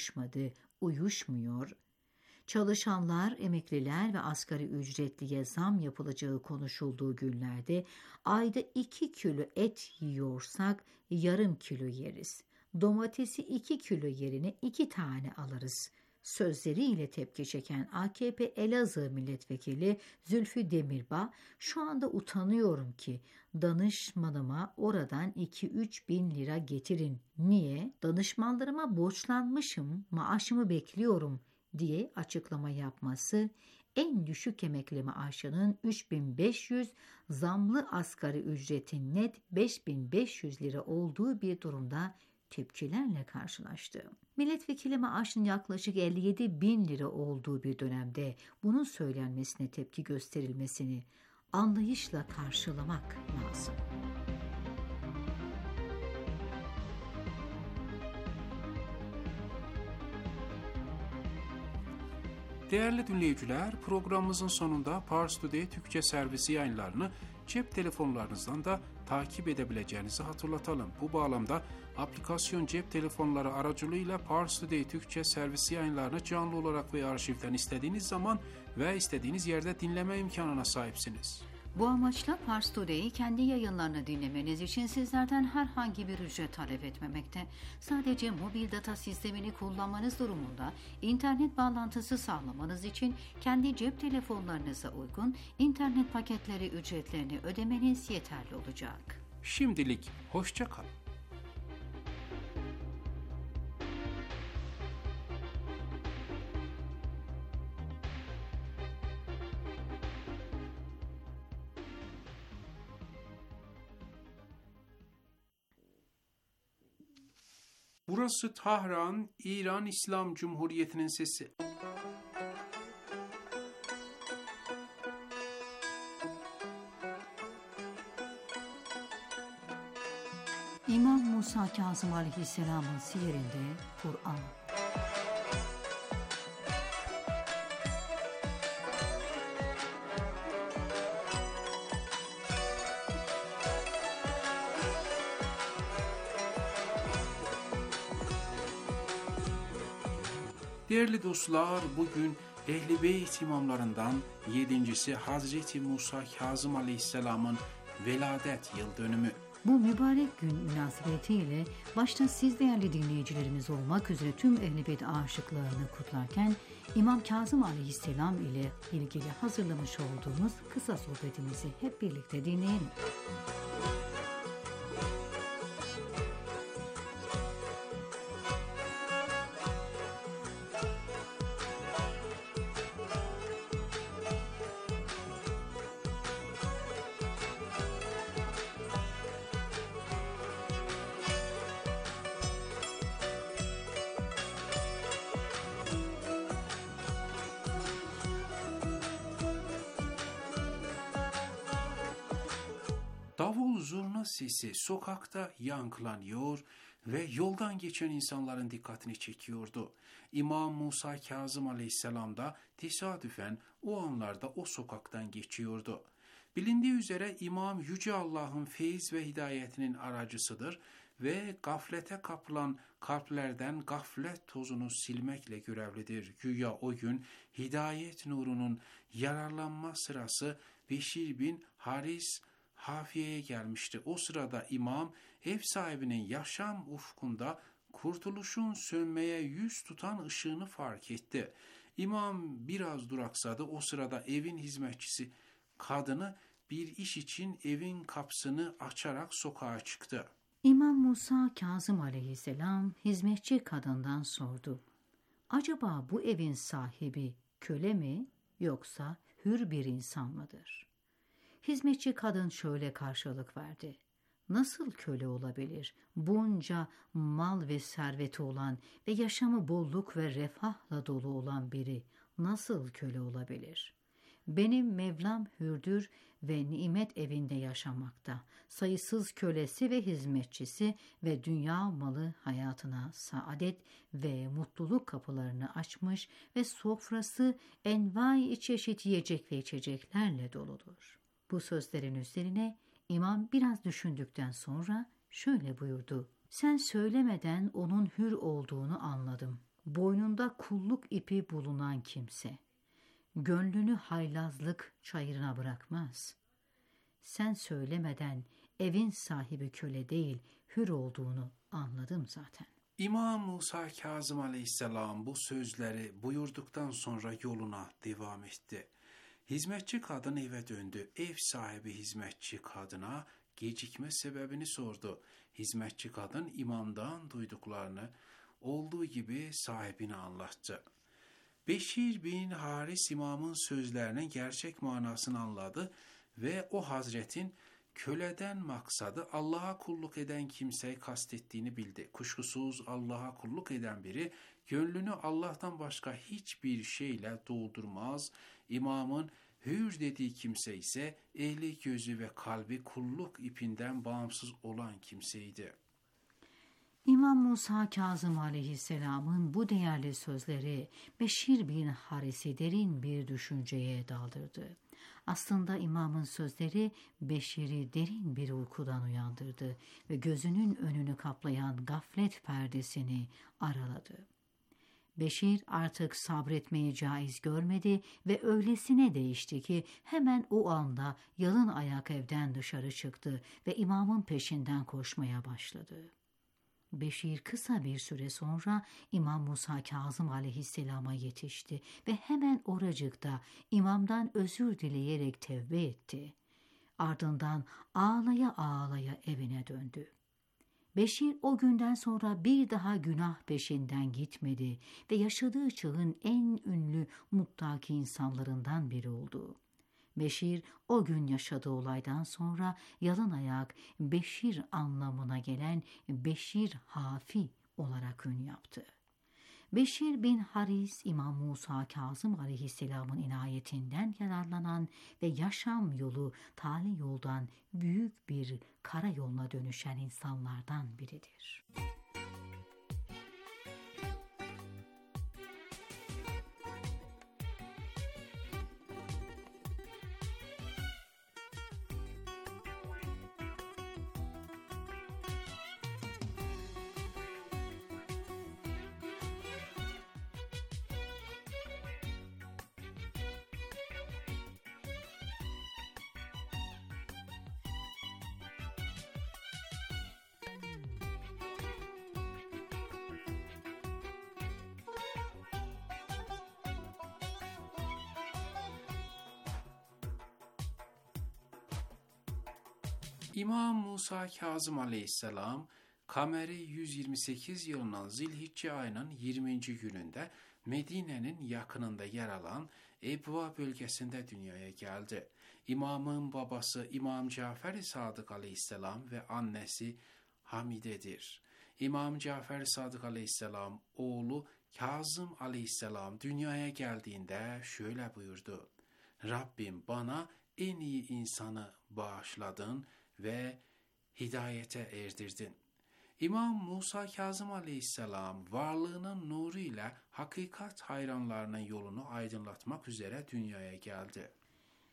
uyuşmuyor. Çalışanlar, emekliler ve asgari ücretliye zam yapılacağı konuşulduğu günlerde ayda 2 kilo et yiyorsak yarım kilo yeriz. Domatesi 2 kilo yerine 2 tane alırız. Sözleriyle tepki çeken AKP Elazığ Milletvekili Zülfü Demirbağ, şu anda utanıyorum ki danışmanıma oradan 2-3 bin lira getirin. Niye? Danışmanlarıma borçlanmışım, maaşımı bekliyorum diye açıklama yapması, en düşük emekli maaşının 3.500, zamlı asgari ücretin net 5.500 lira olduğu bir durumda tepkilerle karşılaştı. Milletvekili maaşının yaklaşık 57.000 lira olduğu bir dönemde bunun söylenmesine tepki gösterilmesini anlayışla karşılamak lazım. Değerli dinleyiciler, programımızın sonunda Pars Today Türkçe servisi yayınlarını cep telefonlarınızdan da takip edebileceğinizi hatırlatalım. Bu bağlamda aplikasyon cep telefonları aracılığıyla Pars Today Türkçe servisi yayınlarını canlı olarak ve arşivden istediğiniz zaman ve istediğiniz yerde dinleme imkanına sahipsiniz. Bu amaçla Pars Today'i kendi yayınlarını dinlemeniz için sizlerden herhangi bir ücret talep etmemekte. Sadece mobil data sistemini kullanmanız durumunda internet bağlantısı sağlamanız için kendi cep telefonlarınıza uygun internet paketleri ücretlerini ödemeniz yeterli olacak. Şimdilik hoşça kalın. Burası Tahran, İran İslam Cumhuriyeti'nin sesi. İmam Musa Kazım Aleyhisselam'ın siyerinde Kur'an. Değerli dostlar, bugün Ehl-i Beyt imamlarından 7.'si Hazreti Musa Kazım Aleyhisselam'ın veladet yıl dönümü. Bu mübarek gün münasebetiyle başta siz değerli dinleyicilerimiz olmak üzere tüm Ehl-i Beyt aşıklarını kutlarken İmam Kazım Aleyhisselam ile ilgili hazırlamış olduğumuz kısa sohbetimizi hep birlikte dinleyelim. Davul zurna sesi sokakta yankılanıyor ve yoldan geçen insanların dikkatini çekiyordu. İmam Musa Kazım Aleyhisselam da tesadüfen o anlarda o sokaktan geçiyordu. Bilindiği üzere İmam Yüce Allah'ın feyiz ve hidayetinin aracısıdır ve gaflete kapılan kalplerden gaflet tozunu silmekle görevlidir. Güya o gün hidayet nurunun yararlanma sırası Beşir bin Haris Hafiye'ye gelmişti. O sırada imam ev sahibinin yaşam ufkunda kurtuluşun sönmeye yüz tutan ışığını fark etti. İmam biraz duraksadı. O sırada evin hizmetçisi kadını bir iş için evin kapısını açarak sokağa çıktı. İmam Musa Kazım aleyhisselam hizmetçi kadından sordu. Acaba bu evin sahibi köle mi yoksa hür bir insan mıdır? Hizmetçi kadın şöyle karşılık verdi. Nasıl köle olabilir? Bunca mal ve serveti olan ve yaşamı bolluk ve refahla dolu olan biri nasıl köle olabilir? Benim Mevlam hürdür ve nimet evinde yaşamakta. Sayısız kölesi ve hizmetçisi ve dünya malı hayatına saadet ve mutluluk kapılarını açmış ve sofrası envai çeşit yiyecek ve içeceklerle doludur. Bu sözlerin üzerine İmam biraz düşündükten sonra şöyle buyurdu. Sen söylemeden onun hür olduğunu anladım. Boynunda kulluk ipi bulunan kimse gönlünü haylazlık çayırına bırakmaz. Sen söylemeden evin sahibi köle değil, hür olduğunu anladım zaten. İmam Musa Kazım aleyhisselam bu sözleri buyurduktan sonra yoluna devam etti. Hizmetçi kadın eve döndü. Ev sahibi hizmetçi kadına gecikme sebebini sordu. Hizmetçi kadın imamdan duyduklarını olduğu gibi sahibine anlattı. Beşir bin Haris imamın sözlerinin gerçek manasını anladı ve o hazretin köleden maksadı Allah'a kulluk eden kimseyi kastettiğini bildi. Kuşkusuz Allah'a kulluk eden biri gönlünü Allah'tan başka hiçbir şeyle doldurmaz. İmamın hür dediği kimse ise ehli gözü ve kalbi kulluk ipinden bağımsız olan kimseydi. İmam Musa Kazım aleyhisselamın bu değerli sözleri Beşir bin Haris'i derin bir düşünceye daldırdı. Aslında imamın sözleri Beşir'i derin bir uykudan uyandırdı ve gözünün önünü kaplayan gaflet perdesini araladı. Beşir artık sabretmeyi caiz görmedi ve öylesine değişti ki hemen o anda yalın ayak evden dışarı çıktı ve imamın peşinden koşmaya başladı. Beşir kısa bir süre sonra İmam Musa Kazım aleyhisselama yetişti ve hemen oracıkta imamdan özür dileyerek tevbe etti. Ardından ağlaya ağlaya evine döndü. Beşir o günden sonra bir daha günah peşinden gitmedi ve yaşadığı çağın en ünlü muttaki insanlarından biri oldu. Beşir o gün yaşadığı olaydan sonra yalın ayak Beşir anlamına gelen Beşir Hafi olarak ün yaptı. Beşir bin Haris İmam Musa Kazım aleyhisselamın inayetinden yararlanan ve yaşam yolu tali yoldan büyük bir karayoluna dönüşen insanlardan biridir. İmam Musa Kazım aleyhisselam Kameri 128 yılının Zilhicce ayının 20. gününde Medine'nin yakınında yer alan Ebva bölgesinde dünyaya geldi. İmamın babası İmam Cafer-i Sadık aleyhisselam ve annesi Hamide'dir. İmam Cafer-i Sadık aleyhisselam oğlu Kazım aleyhisselam dünyaya geldiğinde şöyle buyurdu. Rabbim bana en iyi insanı bağışladın ve hidayete erdirdin. İmam Musa Kazım aleyhisselam varlığının nuru ile hakikat hayranlarının yolunu aydınlatmak üzere dünyaya geldi.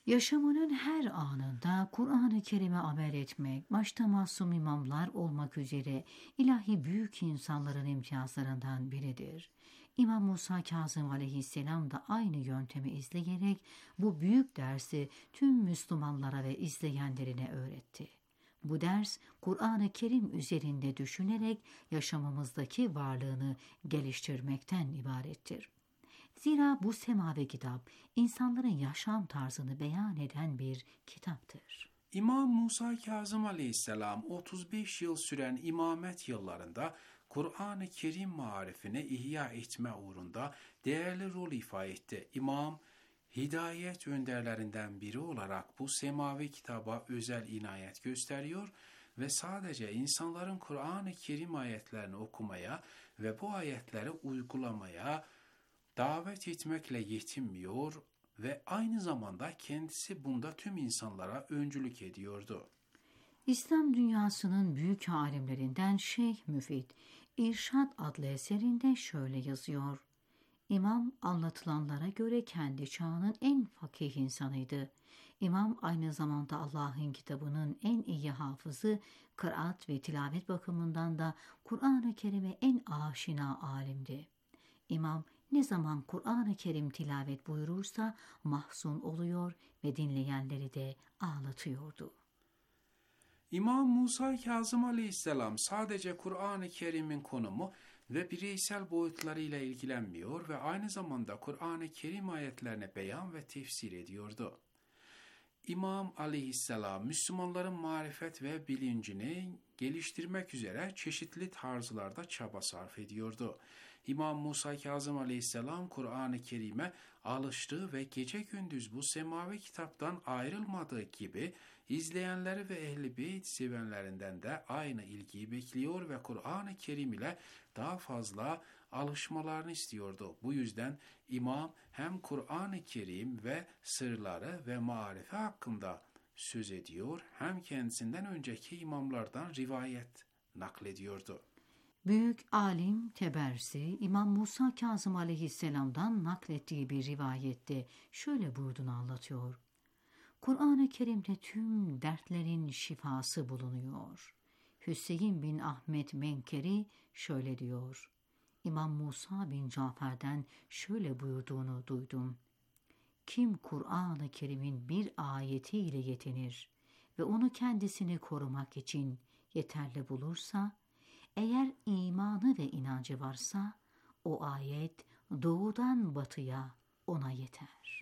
Yaşamının her anında Kur'an-ı Kerim'e amel etmek, başta masum imamlar olmak üzere ilahi büyük insanların imtiyazlarından biridir. İmam Musa Kazım aleyhisselam da aynı yöntemi izleyerek bu büyük dersi tüm Müslümanlara ve izleyenlerine öğretti. Bu ders, Kur'an-ı Kerim üzerinde düşünerek yaşamımızdaki varlığını geliştirmekten ibarettir. Zira bu semavi kitap, insanların yaşam tarzını beyan eden bir kitaptır. İmam Musa Kazım aleyhisselam 35 yıl süren imamet yıllarında Kur'an-ı Kerim marifini ihya etme uğrunda değerli rol ifade etti. İmam, hidayet önderlerinden biri olarak bu semavi kitaba özel inayet gösteriyor ve sadece insanların Kur'an-ı Kerim ayetlerini okumaya ve bu ayetleri uygulamaya davet etmekle yetinmiyor ve aynı zamanda kendisi bunda tüm insanlara öncülük ediyordu. İslam dünyasının büyük alimlerinden Şeyh Müfid, İrşad adlı eserinde şöyle yazıyor. İmam anlatılanlara göre kendi çağının en fakih insanıydı. İmam aynı zamanda Allah'ın kitabının en iyi hafızı, kıraat ve tilavet bakımından da Kur'an-ı Kerim'e en aşina alimdi. İmam ne zaman Kur'an-ı Kerim tilavet buyurursa mahzun oluyor ve dinleyenleri de ağlatıyordu. İmam Musa Kazım aleyhisselam sadece Kur'an-ı Kerim'in konumu ve bireysel boyutlarıyla ilgilenmiyor ve aynı zamanda Kur'an-ı Kerim ayetlerini beyan ve tefsir ediyordu. İmam aleyhisselam Müslümanların marifet ve bilincini geliştirmek üzere çeşitli tarzlarda çaba sarf ediyordu. İmam Musa Kazım aleyhisselam Kur'an-ı Kerim'e alıştığı ve gece gündüz bu semavi kitaptan ayrılmadığı gibi izleyenleri ve Ehl-i Beyt sevenlerinden de aynı ilgiyi bekliyor ve Kur'an-ı Kerim ile daha fazla alışmalarını istiyordu. Bu yüzden İmam hem Kur'an-ı Kerim ve sırları ve marife hakkında söz ediyor hem kendisinden önceki imamlardan rivayet naklediyordu. Büyük alim Tebersi, İmam Musa Kazım aleyhisselamdan naklettiği bir rivayette şöyle buyurduğunu anlatıyor. Kur'an-ı Kerim'de tüm dertlerin şifası bulunuyor. Hüseyin bin Ahmet Menkeri şöyle diyor. İmam Musa bin Cafer'den şöyle buyurduğunu duydum. Kim Kur'an-ı Kerim'in bir ayetiyle yetinir ve onu kendisini korumak için yeterli bulursa, eğer imanı ve inancı varsa, o ayet doğudan batıya ona yeter.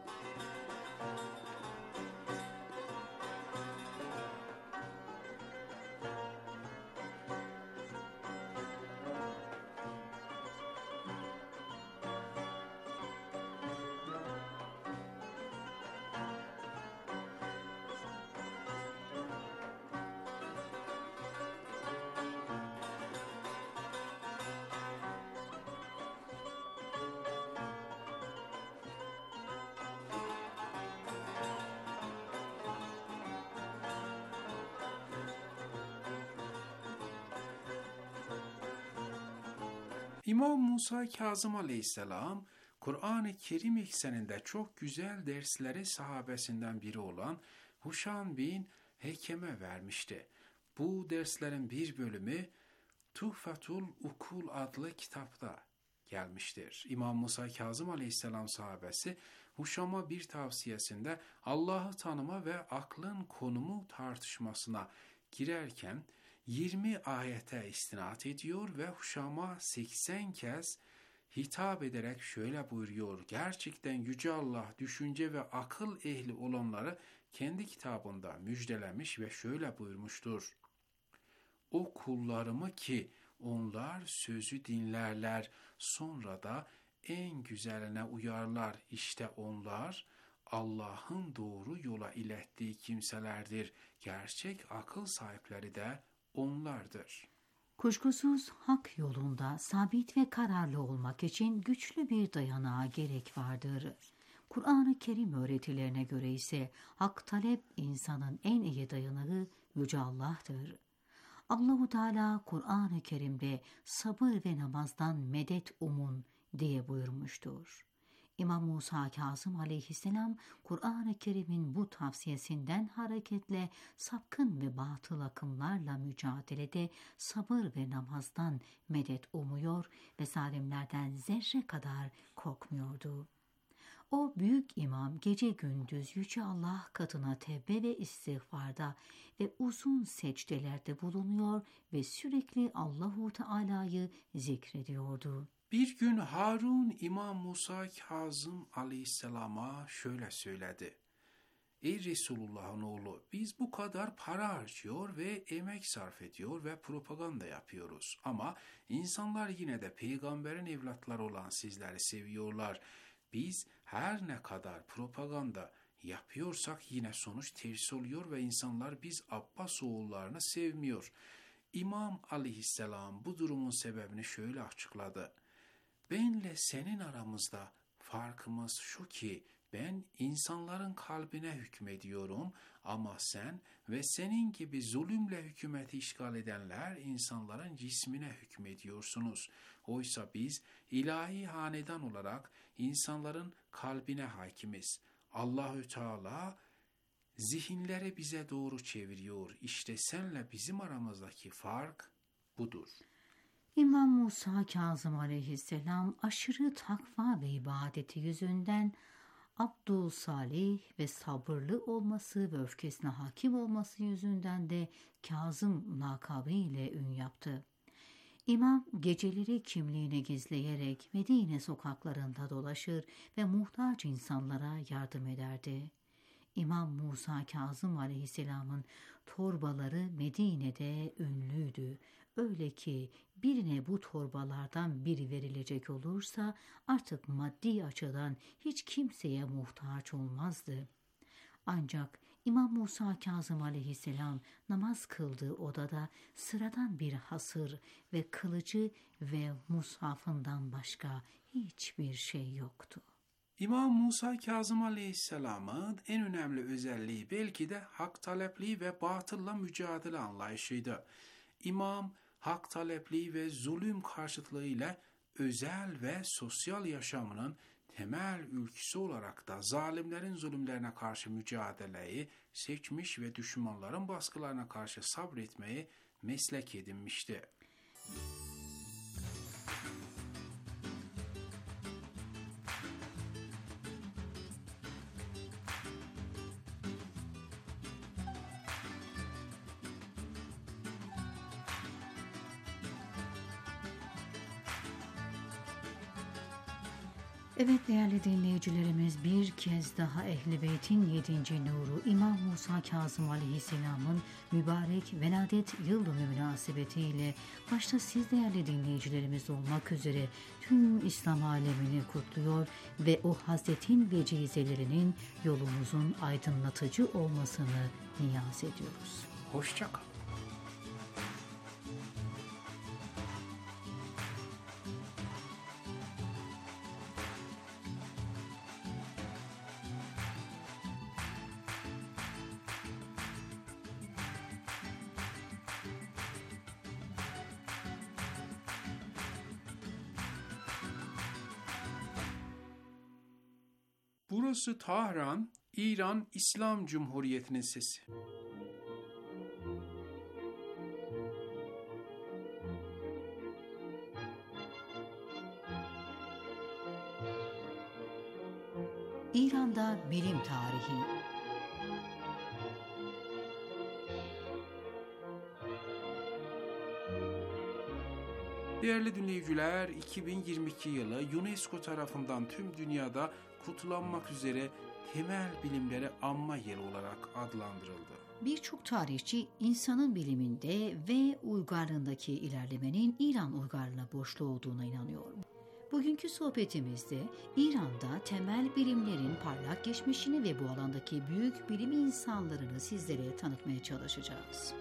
İmam Musa Kazım aleyhisselam, Kur'an-ı Kerim ekseninde çok güzel dersleri sahabesinden biri olan Huşam bin Hekem'e vermişti. Bu derslerin bir bölümü Tuhfatul Ukul adlı kitapta gelmiştir. İmam Musa Kazım aleyhisselam sahabesi Huşam'a bir tavsiyesinde Allah'ı tanıma ve aklın konumu tartışmasına girerken 20 ayete istinad ediyor ve Huşam'a 80 kez hitap ederek şöyle buyuruyor. Gerçekten Yüce Allah düşünce ve akıl ehli olanları kendi kitabında müjdelemiş ve şöyle buyurmuştur. O kullarımı ki onlar sözü dinlerler, sonra da en güzeline uyarlar. İşte onlar Allah'ın doğru yola ilettiği kimselerdir. Gerçek akıl sahipleri de onlardır. Kuşkusuz hak yolunda sabit ve kararlı olmak için güçlü bir dayanağa gerek vardır. Kur'an-ı Kerim öğretilerine göre ise hak talep insanın en iyi dayanağı Yüce Allah'tır. Allah-u Teala Kur'an-ı Kerim'de sabır ve namazdan medet umun diye buyurmuştur. İmam Musa Kazım aleyhisselam, Kur'an-ı Kerim'in bu tavsiyesinden hareketle sapkın ve batıl akımlarla mücadelede sabır ve namazdan medet umuyor ve zalimlerden zerre kadar korkmuyordu. O büyük imam gece gündüz Yüce Allah katına tevbe ve istiğfarda ve uzun secdelerde bulunuyor ve sürekli Allahu Teala'yı zikrediyordu. Bir gün Harun İmam Musa Kazım aleyhisselama şöyle söyledi. Ey Resulullah'ın oğlu, biz bu kadar para harcıyor ve emek sarf ediyor ve propaganda yapıyoruz. Ama insanlar yine de peygamberin evlatları olan sizleri seviyorlar. Biz her ne kadar propaganda yapıyorsak yine sonuç ters oluyor ve insanlar biz Abbas oğullarını sevmiyor. İmam aleyhisselam bu durumun sebebini şöyle açıkladı. Benle senin aramızda farkımız şu ki ben insanların kalbine hükmediyorum ama sen ve senin gibi zulümle hükümeti işgal edenler insanların cismine hükmediyorsunuz. Oysa biz ilahi hanedan olarak insanların kalbine hakimiz. Allahü Teala zihinleri bize doğru çeviriyor. İşte senle bizim aramızdaki fark budur. İmam Musa Kazım aleyhisselam aşırı takva ve ibadeti yüzünden Abdülsalih ve sabırlı olması ve öfkesine hakim olması yüzünden de Kazım lakabı ile ün yaptı. İmam geceleri kimliğini gizleyerek Medine sokaklarında dolaşır ve muhtaç insanlara yardım ederdi. İmam Musa Kazım aleyhisselamın torbaları Medine'de ünlüydü. Öyle ki birine bu torbalardan biri verilecek olursa artık maddi açıdan hiç kimseye muhtaç olmazdı. Ancak İmam Musa Kazım aleyhisselam namaz kıldığı odada sıradan bir hasır ve kılıcı ve mushafından başka hiçbir şey yoktu. İmam Musa Kazım Aleyhisselam'ın en önemli özelliği belki de hak talepliği ve batılla mücadele anlayışıydı. İmam hak talepliği ve zulüm karşıtlığıyla özel ve sosyal yaşamının temel ülküsü olarak da zalimlerin zulümlerine karşı mücadeleyi seçmiş ve düşmanların baskılarına karşı sabretmeyi meslek edinmişti. Evet değerli dinleyicilerimiz, bir kez daha Ehl-i Beyt'in 7. nuru İmam Musa Kazım aleyhisselamın mübarek veladet yıl dönümü münasebetiyle başta siz değerli dinleyicilerimiz olmak üzere tüm İslam alemini kutluyor ve o Hazretin vecizelerinin yolumuzun aydınlatıcı olmasını niyaz ediyoruz. Hoşça kalın. Burası Tahran, İran İslam Cumhuriyeti'nin sesi. İran'da bilim tarihi. Değerli dinleyiciler, 2022 yılı UNESCO tarafından tüm dünyada kutlanmak üzere temel bilimlere anma yılı olarak adlandırıldı. Birçok tarihçi insanın biliminde ve uygarlığındaki ilerlemenin İran uygarlığına borçlu olduğuna inanıyor. Bugünkü sohbetimizde İran'da temel bilimlerin parlak geçmişini ve bu alandaki büyük bilim insanlarını sizlere tanıtmaya çalışacağız.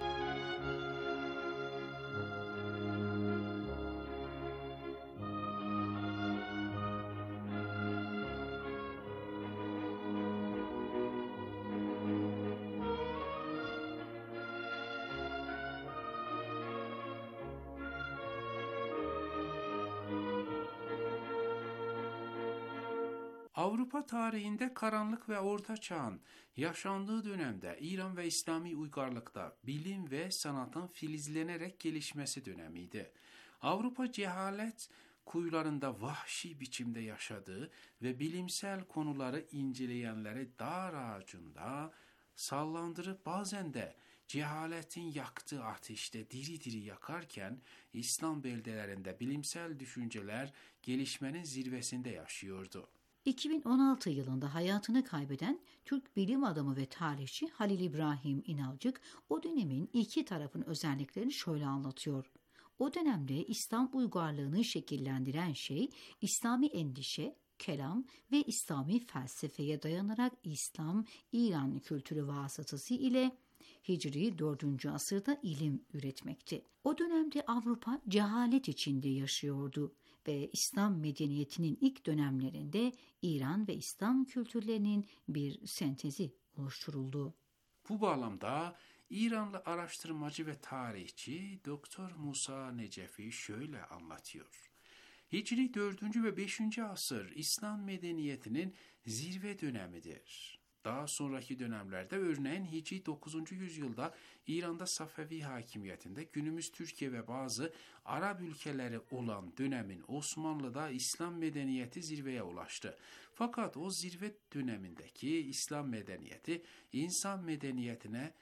Avrupa tarihinde karanlık ve orta çağın yaşandığı dönemde İran ve İslami uygarlıkta bilim ve sanatın filizlenerek gelişmesi dönemiydi. Avrupa cehalet kuyularında vahşi biçimde yaşadığı ve bilimsel konuları inceleyenleri dar ağacında sallandırıp bazen de cehaletin yaktığı ateşte diri diri yakarken İslam beldelerinde bilimsel düşünceler gelişmenin zirvesinde yaşıyordu. 2016 yılında hayatını kaybeden Türk bilim adamı ve tarihçi Halil İbrahim İnalcık o dönemin iki tarafın özelliklerini şöyle anlatıyor. O dönemde İslam uygarlığını şekillendiren şey İslami endişe, kelam ve İslami felsefeye dayanarak İslam-İran kültürü vasıtası ile Hicri 4. asırda ilim üretmekti. O dönemde Avrupa cehalet içinde yaşıyordu ve İslam medeniyetinin ilk dönemlerinde İran ve İslam kültürlerinin bir sentezi oluşturuldu. Bu bağlamda İranlı araştırmacı ve tarihçi Dr. Musa Necefi şöyle anlatıyor. Hicri 4. ve 5. asır İslam medeniyetinin zirve dönemidir. Daha sonraki dönemlerde örneğin Hicri 9. yüzyılda İran'da Safevi hakimiyetinde günümüz Türkiye ve bazı Arap ülkeleri olan dönemin Osmanlı'da İslam medeniyeti zirveye ulaştı. Fakat o zirve dönemindeki İslam medeniyeti insan medeniyetine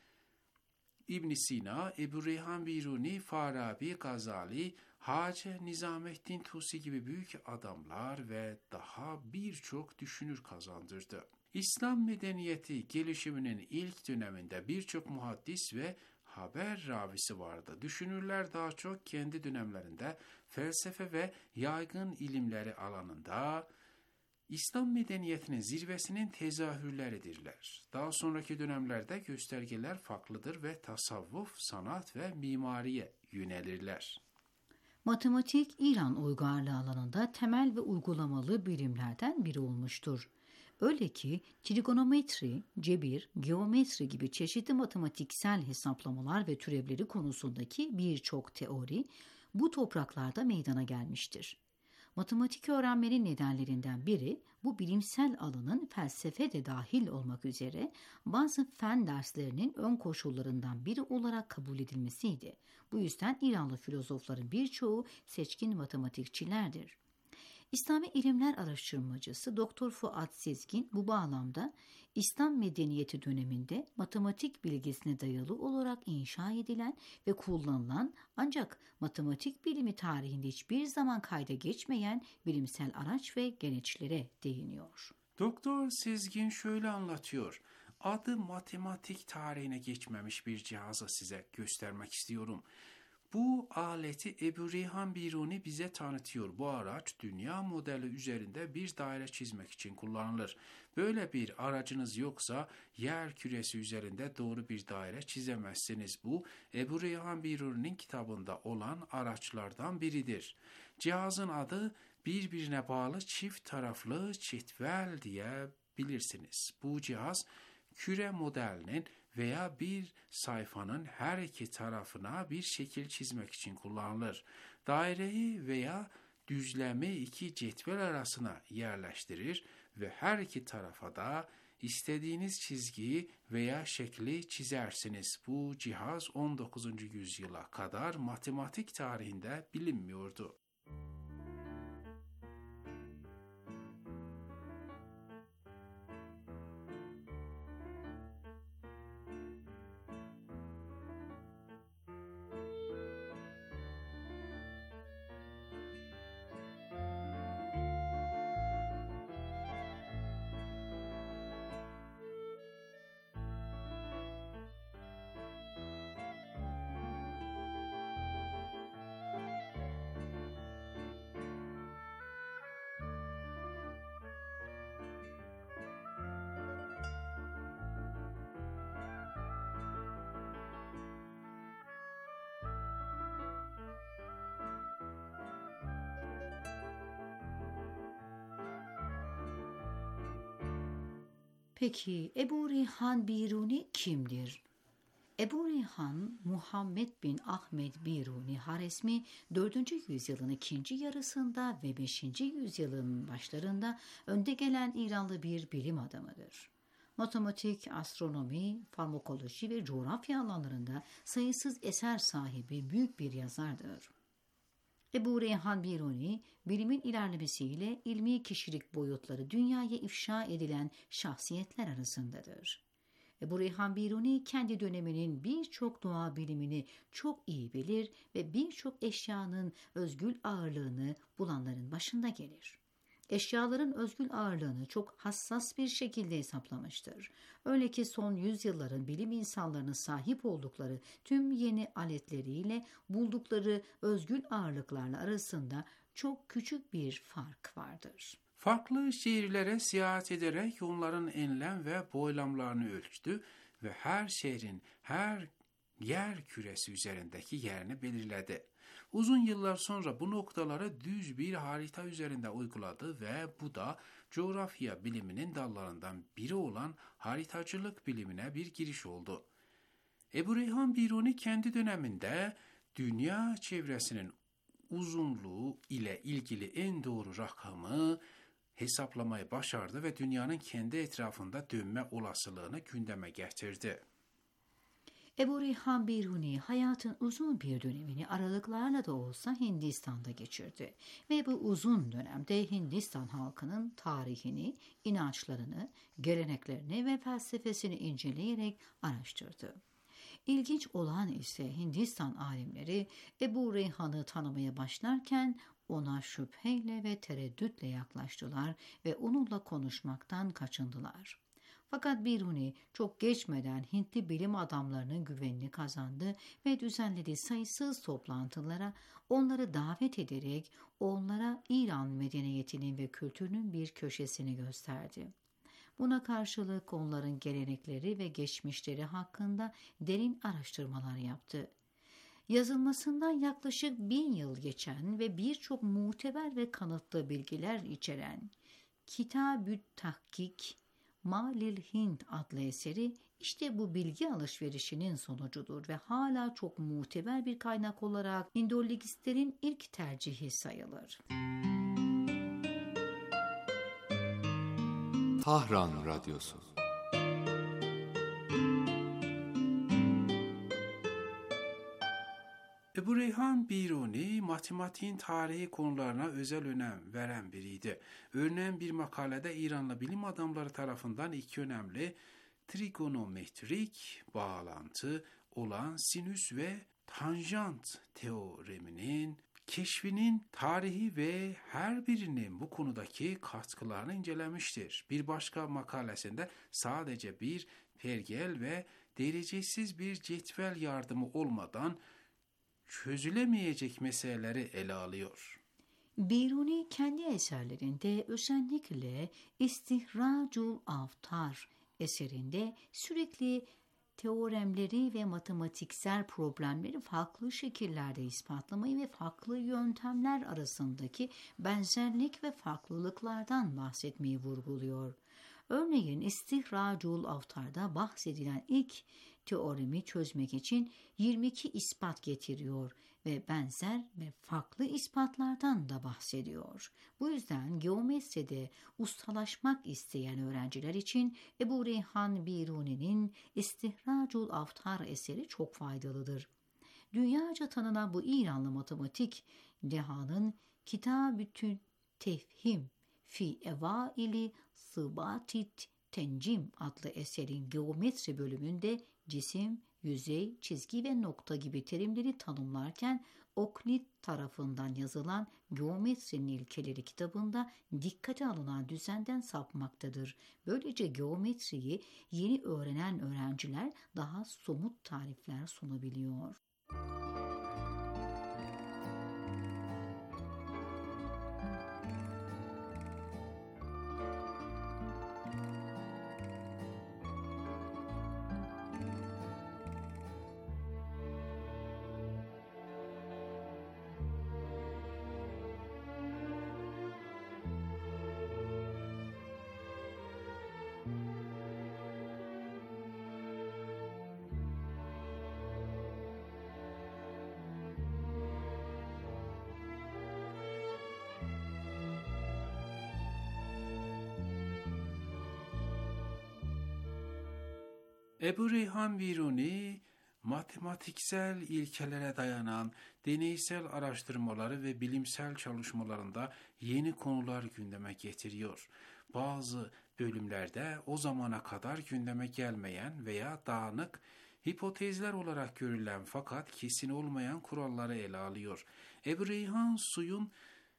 İbn Sina, Ebu Reyhan Biruni, Farabi, Gazali, Hacı Nizamettin Tusi gibi büyük adamlar ve daha birçok düşünür kazandırdı. İslam medeniyeti gelişiminin ilk döneminde birçok muhaddis ve haber ravisi vardı. Düşünürler daha çok kendi dönemlerinde felsefe ve yaygın ilimleri alanında İslam medeniyetinin zirvesinin tezahürleridirler. Daha sonraki dönemlerde göstergeler farklıdır ve tasavvuf, sanat ve mimariye yönelirler. Matematik, İran uygarlığı alanında temel ve uygulamalı bilimlerden biri olmuştur. Öyle ki trigonometri, cebir, geometri gibi çeşitli matematiksel hesaplamalar ve türevleri konusundaki birçok teori bu topraklarda meydana gelmiştir. Matematik öğrenmenin nedenlerinden biri bu bilimsel alanın felsefe de dahil olmak üzere bazı fen derslerinin ön koşullarından biri olarak kabul edilmesiydi. Bu yüzden İranlı filozofların birçoğu seçkin matematikçilerdir. İslami ilimler araştırmacısı Dr. Fuat Sezgin bu bağlamda İslam medeniyeti döneminde matematik bilgisine dayalı olarak inşa edilen ve kullanılan ancak matematik bilimi tarihinde hiçbir zaman kayda geçmeyen bilimsel araç ve gereçlere değiniyor. Doktor Sezgin şöyle anlatıyor. Adı matematik tarihine geçmemiş bir cihazı size göstermek istiyorum. Bu aleti Ebu Reyhan Biruni bize tanıtıyor. Bu araç dünya modeli üzerinde bir daire çizmek için kullanılır. Böyle bir aracınız yoksa yer küresi üzerinde doğru bir daire çizemezsiniz. Bu Ebu Reyhan Biruni'nin kitabında olan araçlardan biridir. Cihazın adı birbirine bağlı çift taraflı cetvel diyebilirsiniz. Bu cihaz küre modelinin veya bir sayfanın her iki tarafına bir şekil çizmek için kullanılır. Daireyi veya düzlemi iki cetvel arasına yerleştirir ve her iki tarafa da istediğiniz çizgiyi veya şekli çizersiniz. Bu cihaz 19. yüzyıla kadar matematik tarihinde bilinmiyordu. Peki Ebu Reyhan Biruni kimdir? Ebu Reyhan, Muhammed bin Ahmed Biruni Haresmi 4. yüzyılın ikinci yarısında ve 5. yüzyılın başlarında önde gelen İranlı bir bilim adamıdır. Matematik, astronomi, farmakoloji ve coğrafya alanlarında sayısız eser sahibi büyük bir yazardır. Ebu Reyhan Biruni, bilimin ilerlemesiyle ilmi kişilik boyutları dünyaya ifşa edilen şahsiyetler arasındadır. Ebu Reyhan Biruni kendi döneminin birçok doğa bilimini çok iyi bilir ve birçok eşyanın özgül ağırlığını bulanların başında gelir. Eşyaların özgül ağırlığını çok hassas bir şekilde hesaplamıştır. Öyle ki son yüzyılların bilim insanlarının sahip oldukları tüm yeni aletleriyle buldukları özgül ağırlıklarla arasında çok küçük bir fark vardır. Farklı şehirlere seyahat ederek onların enlem ve boylamlarını ölçtü ve her şehrin her yer küresi üzerindeki yerini belirledi. Uzun yıllar sonra bu noktaları düz bir harita üzerinde uyguladı ve bu da coğrafya biliminin dallarından biri olan haritacılık bilimine bir giriş oldu. Ebu Reyhan Biruni kendi döneminde dünya çevresinin uzunluğu ile ilgili en doğru rakamı hesaplamayı başardı ve dünyanın kendi etrafında dönme olasılığını gündeme getirdi. Ebu Reyhan Biruni hayatın uzun bir dönemini aralıklarla da olsa Hindistan'da geçirdi ve bu uzun dönemde Hindistan halkının tarihini, inançlarını, geleneklerini ve felsefesini inceleyerek araştırdı. İlginç olan ise Hindistan alimleri Ebu Reyhan'ı tanımaya başlarken ona şüpheyle ve tereddütle yaklaştılar ve onunla konuşmaktan kaçındılar. Fakat Biruni çok geçmeden Hintli bilim adamlarının güvenini kazandı ve düzenlediği sayısız toplantılara onları davet ederek onlara İran medeniyetinin ve kültürünün bir köşesini gösterdi. Buna karşılık onların gelenekleri ve geçmişleri hakkında derin araştırmalar yaptı. Yazılmasından yaklaşık 1000 yıl geçen ve birçok muteber ve kanıtlı bilgiler içeren Kitab-ü Tahkik Malil Hind adlı eseri işte bu bilgi alışverişinin sonucudur ve hala çok muteber bir kaynak olarak Indologistlerin ilk tercihi sayılır. Tahran Radyosu. Ebu Reyhan Biruni matematiğin tarihi konularına özel önem veren biriydi. Örneğin bir makalede İranlı bilim adamları tarafından iki önemli trigonometrik bağlantı olan sinüs ve tanjant teoreminin keşfinin tarihi ve her birinin bu konudaki katkılarını incelemiştir. Bir başka makalesinde sadece bir pergel ve derecesiz bir cetvel yardımı olmadan çözülemeyecek meseleleri ele alıyor. Biruni kendi eserlerinde özellikle İstihracul Avtar eserinde sürekli teoremleri ve matematiksel problemleri farklı şekillerde ispatlamayı ve farklı yöntemler arasındaki benzerlik ve farklılıklardan bahsetmeyi vurguluyor. Örneğin İstihracul Avtar'da bahsedilen ilk teoremi çözmek için 22 ispat getiriyor ve benzer ve farklı ispatlardan da bahsediyor. Bu yüzden geometride ustalaşmak isteyen öğrenciler için Ebu Reyhan Biruni'nin İstihracul Avtar eseri çok faydalıdır. Dünyaca tanınan bu İranlı matematik dehanın Kitab-ü Tefhim fi Evaili Sıbatit Tencim adlı eserin geometri bölümünde cisim, yüzey, çizgi ve nokta gibi terimleri tanımlarken Oklit tarafından yazılan Geometrinin İlkeleri kitabında dikkate alınan düzenden sapmaktadır. Böylece geometriyi yeni öğrenen öğrenciler daha somut tarifler sunabiliyor. Ebu Reyhan Biruni, matematiksel ilkelere dayanan deneysel araştırmaları ve bilimsel çalışmalarında yeni konular gündeme getiriyor. Bazı bölümlerde o zamana kadar gündeme gelmeyen veya dağınık hipotezler olarak görülen fakat kesin olmayan kuralları ele alıyor. Ebu Reyhan suyun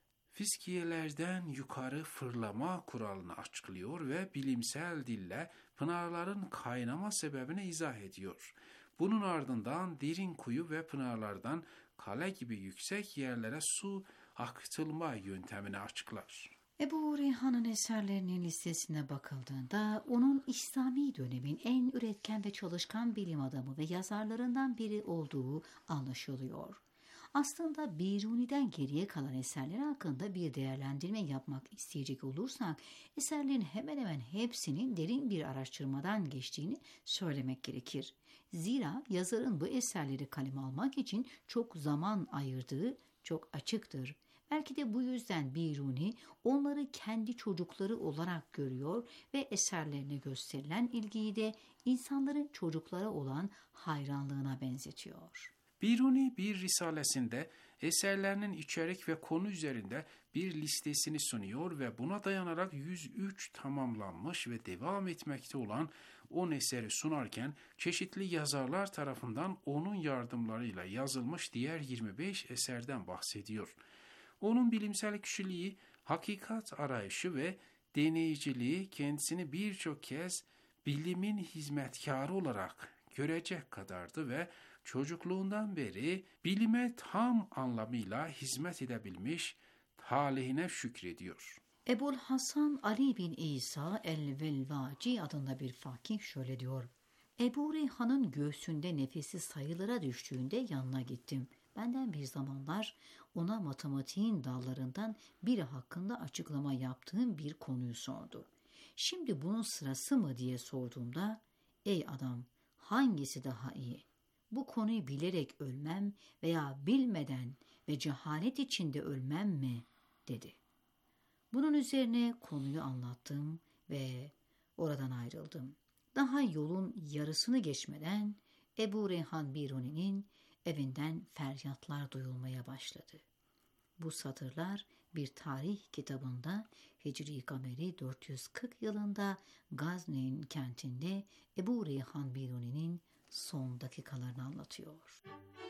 fiskiyelerden yukarı fırlama kuralını açıklıyor ve bilimsel dille pınarların kaynama sebebini izah ediyor. Bunun ardından derin kuyu ve pınarlardan kale gibi yüksek yerlere su akıtılma yöntemini açıklar. Ebu Reyhan'ın eserlerinin listesine bakıldığında onun İslami dönemin en üretken ve çalışkan bilim adamı ve yazarlarından biri olduğu anlaşılıyor. Aslında Biruni'den geriye kalan eserleri hakkında bir değerlendirme yapmak isteyecek olursak, eserlerin hemen hemen hepsinin derin bir araştırmadan geçtiğini söylemek gerekir. Zira yazarın bu eserleri kaleme almak için çok zaman ayırdığı çok açıktır. Belki de bu yüzden Biruni onları kendi çocukları olarak görüyor ve eserlerine gösterilen ilgiyi de insanların çocuklara olan hayranlığına benzetiyor. Biruni bir risalesinde eserlerinin içerik ve konu üzerinde bir listesini sunuyor ve buna dayanarak 103 tamamlanmış ve devam etmekte olan 10 eseri sunarken çeşitli yazarlar tarafından onun yardımlarıyla yazılmış diğer 25 eserden bahsediyor. Onun bilimsel kişiliği, hakikat arayışı ve deneyiciliği kendisini birçok kez bilimin hizmetkarı olarak görecek kadardı ve çocukluğundan beri bilime tam anlamıyla hizmet edebilmiş, talihine şükrediyor. Ebul Hasan Ali bin İsa el-Velvaci adında bir fakih şöyle diyor: Ebu Reyhan'ın göğsünde nefesi sayılara düştüğünde yanına gittim. Benden bir zamanlar ona matematiğin dallarından biri hakkında açıklama yaptığım bir konuyu sordu. Şimdi bunun sırası mı diye sorduğumda, ey adam, hangisi daha iyi? Bu konuyu bilerek ölmem veya bilmeden ve cehalet içinde ölmem mi? Dedi. Bunun üzerine konuyu anlattım ve oradan ayrıldım. Daha yolun yarısını geçmeden Ebu Reyhan Biruni'nin evinden feryatlar duyulmaya başladı. Bu satırlar bir tarih kitabında Hicri Kameri 440 yılında Gazneyn kentinde Ebu Reyhan Biruni'nin son dakikalarını anlatıyor.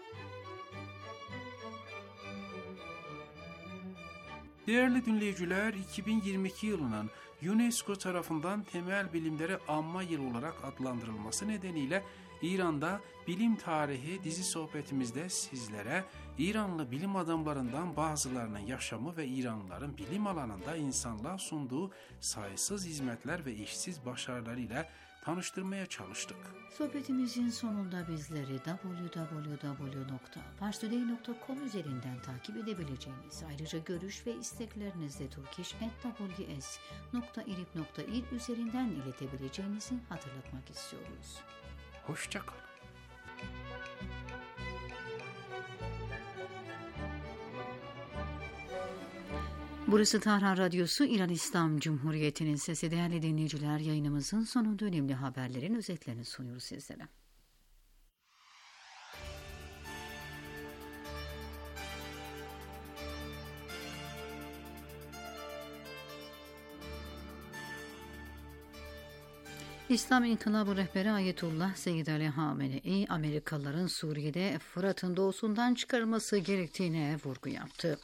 Değerli dinleyiciler, 2022 yılının UNESCO tarafından temel bilimlere anma yılı olarak adlandırılması nedeniyle İran'da bilim tarihi dizi sohbetimizde sizlere İranlı bilim adamlarından bazılarının yaşamı ve İranlıların bilim alanında insanlığa sunduğu sayısız hizmetler ve eşsiz başarılarıyla tanıştırmaya çalıştık. Sohbetimizin sonunda bizleri www.parstoday.com üzerinden takip edebileceğiniz, ayrıca görüş ve isteklerinizi turkish@ws.irib.il üzerinden iletebileceğinizi hatırlatmak istiyoruz. Hoşça kalın. Burası Tahran Radyosu, İran İslam Cumhuriyeti'nin sesi. Değerli dinleyiciler, yayınımızın sonunda önemli haberlerin özetlerini sunuyoruz sizlere. İslam İnkılabı rehberi Ayetullah Seyyid Ali Hamenei, Amerikalıların Suriye'de Fırat'ın doğusundan çıkarılması gerektiğine vurgu yaptı.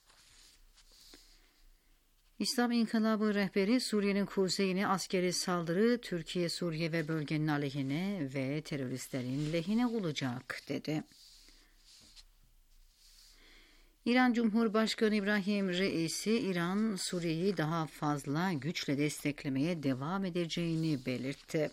İslam İnkılabı rehberi, Suriye'nin kuzeyine askeri saldırı Türkiye, Suriye ve bölgenin aleyhine ve teröristlerin lehine olacak dedi. İran Cumhurbaşkanı İbrahim Reisi, İran, Suriye'yi daha fazla güçle desteklemeye devam edeceğini belirtti.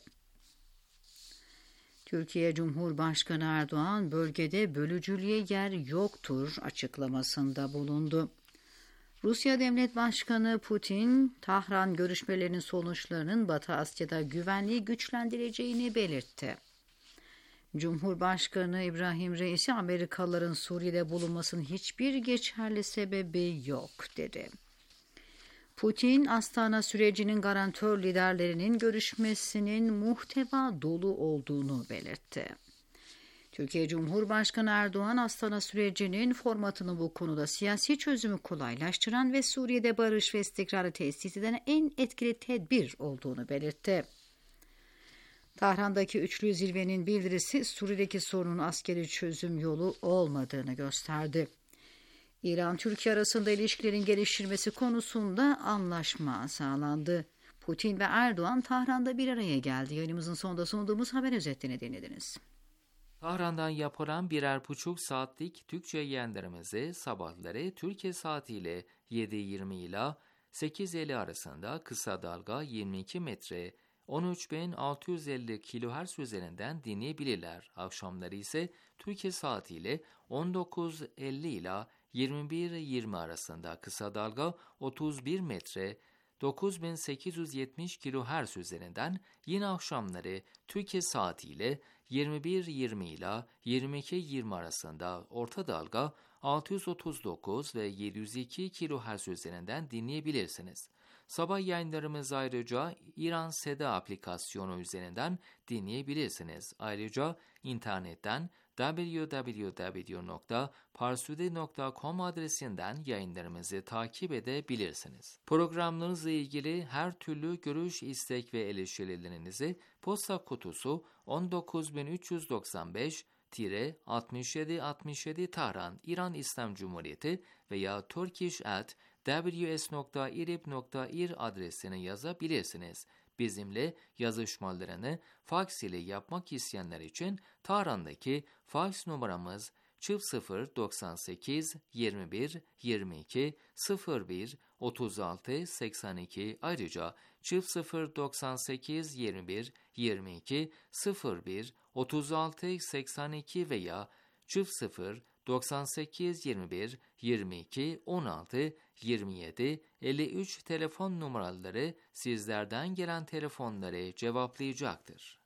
Türkiye Cumhurbaşkanı Erdoğan, bölgede bölücülüğe yer yoktur açıklamasında bulundu. Rusya Devlet Başkanı Putin, Tahran görüşmelerinin sonuçlarının Batı Asya'da güvenliği güçlendireceğini belirtti. Cumhurbaşkanı İbrahim Reisi, Amerikalıların Suriye'de bulunmasının hiçbir geçerli sebebi yok dedi. Putin, Astana sürecinin garantör liderlerinin görüşmesinin muhteva dolu olduğunu belirtti. Türkiye Cumhurbaşkanı Erdoğan, Astana sürecinin formatını bu konuda siyasi çözümü kolaylaştıran ve Suriye'de barış ve istikrarı tesis eden en etkili tedbir olduğunu belirtti. Tahran'daki üçlü zirvenin bildirisi Suriye'deki sorunun askeri çözüm yolu olmadığını gösterdi. İran-Türkiye arasında ilişkilerin geliştirmesi konusunda anlaşma sağlandı. Putin ve Erdoğan Tahran'da bir araya geldi. Yayınımızın sonunda sunduğumuz haber özetlerini dinlediniz. Tahran'dan yapılan 1,5 saatlik Türkçe yayınlarımızı sabahları Türkiye saatiyle 7:20 ila 8:50 arasında kısa dalga 22 metre 13.650 kHz üzerinden dinleyebilirler. Akşamları ise Türkiye saatiyle 19:50 ila 21:20 arasında kısa dalga 31 metre 9870 kHz üzerinden, yine akşamları Türkiye saatiyle 21:20 ila 22:20 arasında orta dalga 639 ve 702 kHz üzerinden dinleyebilirsiniz. Sabah yayınlarımız ayrıca İran Seda aplikasyonu üzerinden dinleyebilirsiniz. Ayrıca internetten www.parsude.com adresinden yayınlarımızı takip edebilirsiniz. Programlarınızla ilgili her türlü görüş, istek ve eleştirilerinizi posta kutusu 19995-6767 Tahran, İran İslam Cumhuriyeti veya turkish@ws.irib.ir adresine yazabilirsiniz. Bizimle yazışmalarını faks ile yapmak isteyenler için Tahran'daki faks numaramız 0098 21 22 01 36 82, ayrıca 0098 21 22 01 36 82 veya 0098 21 22 16 27 53 telefon numaraları sizlerden gelen telefonları cevaplayacaktır.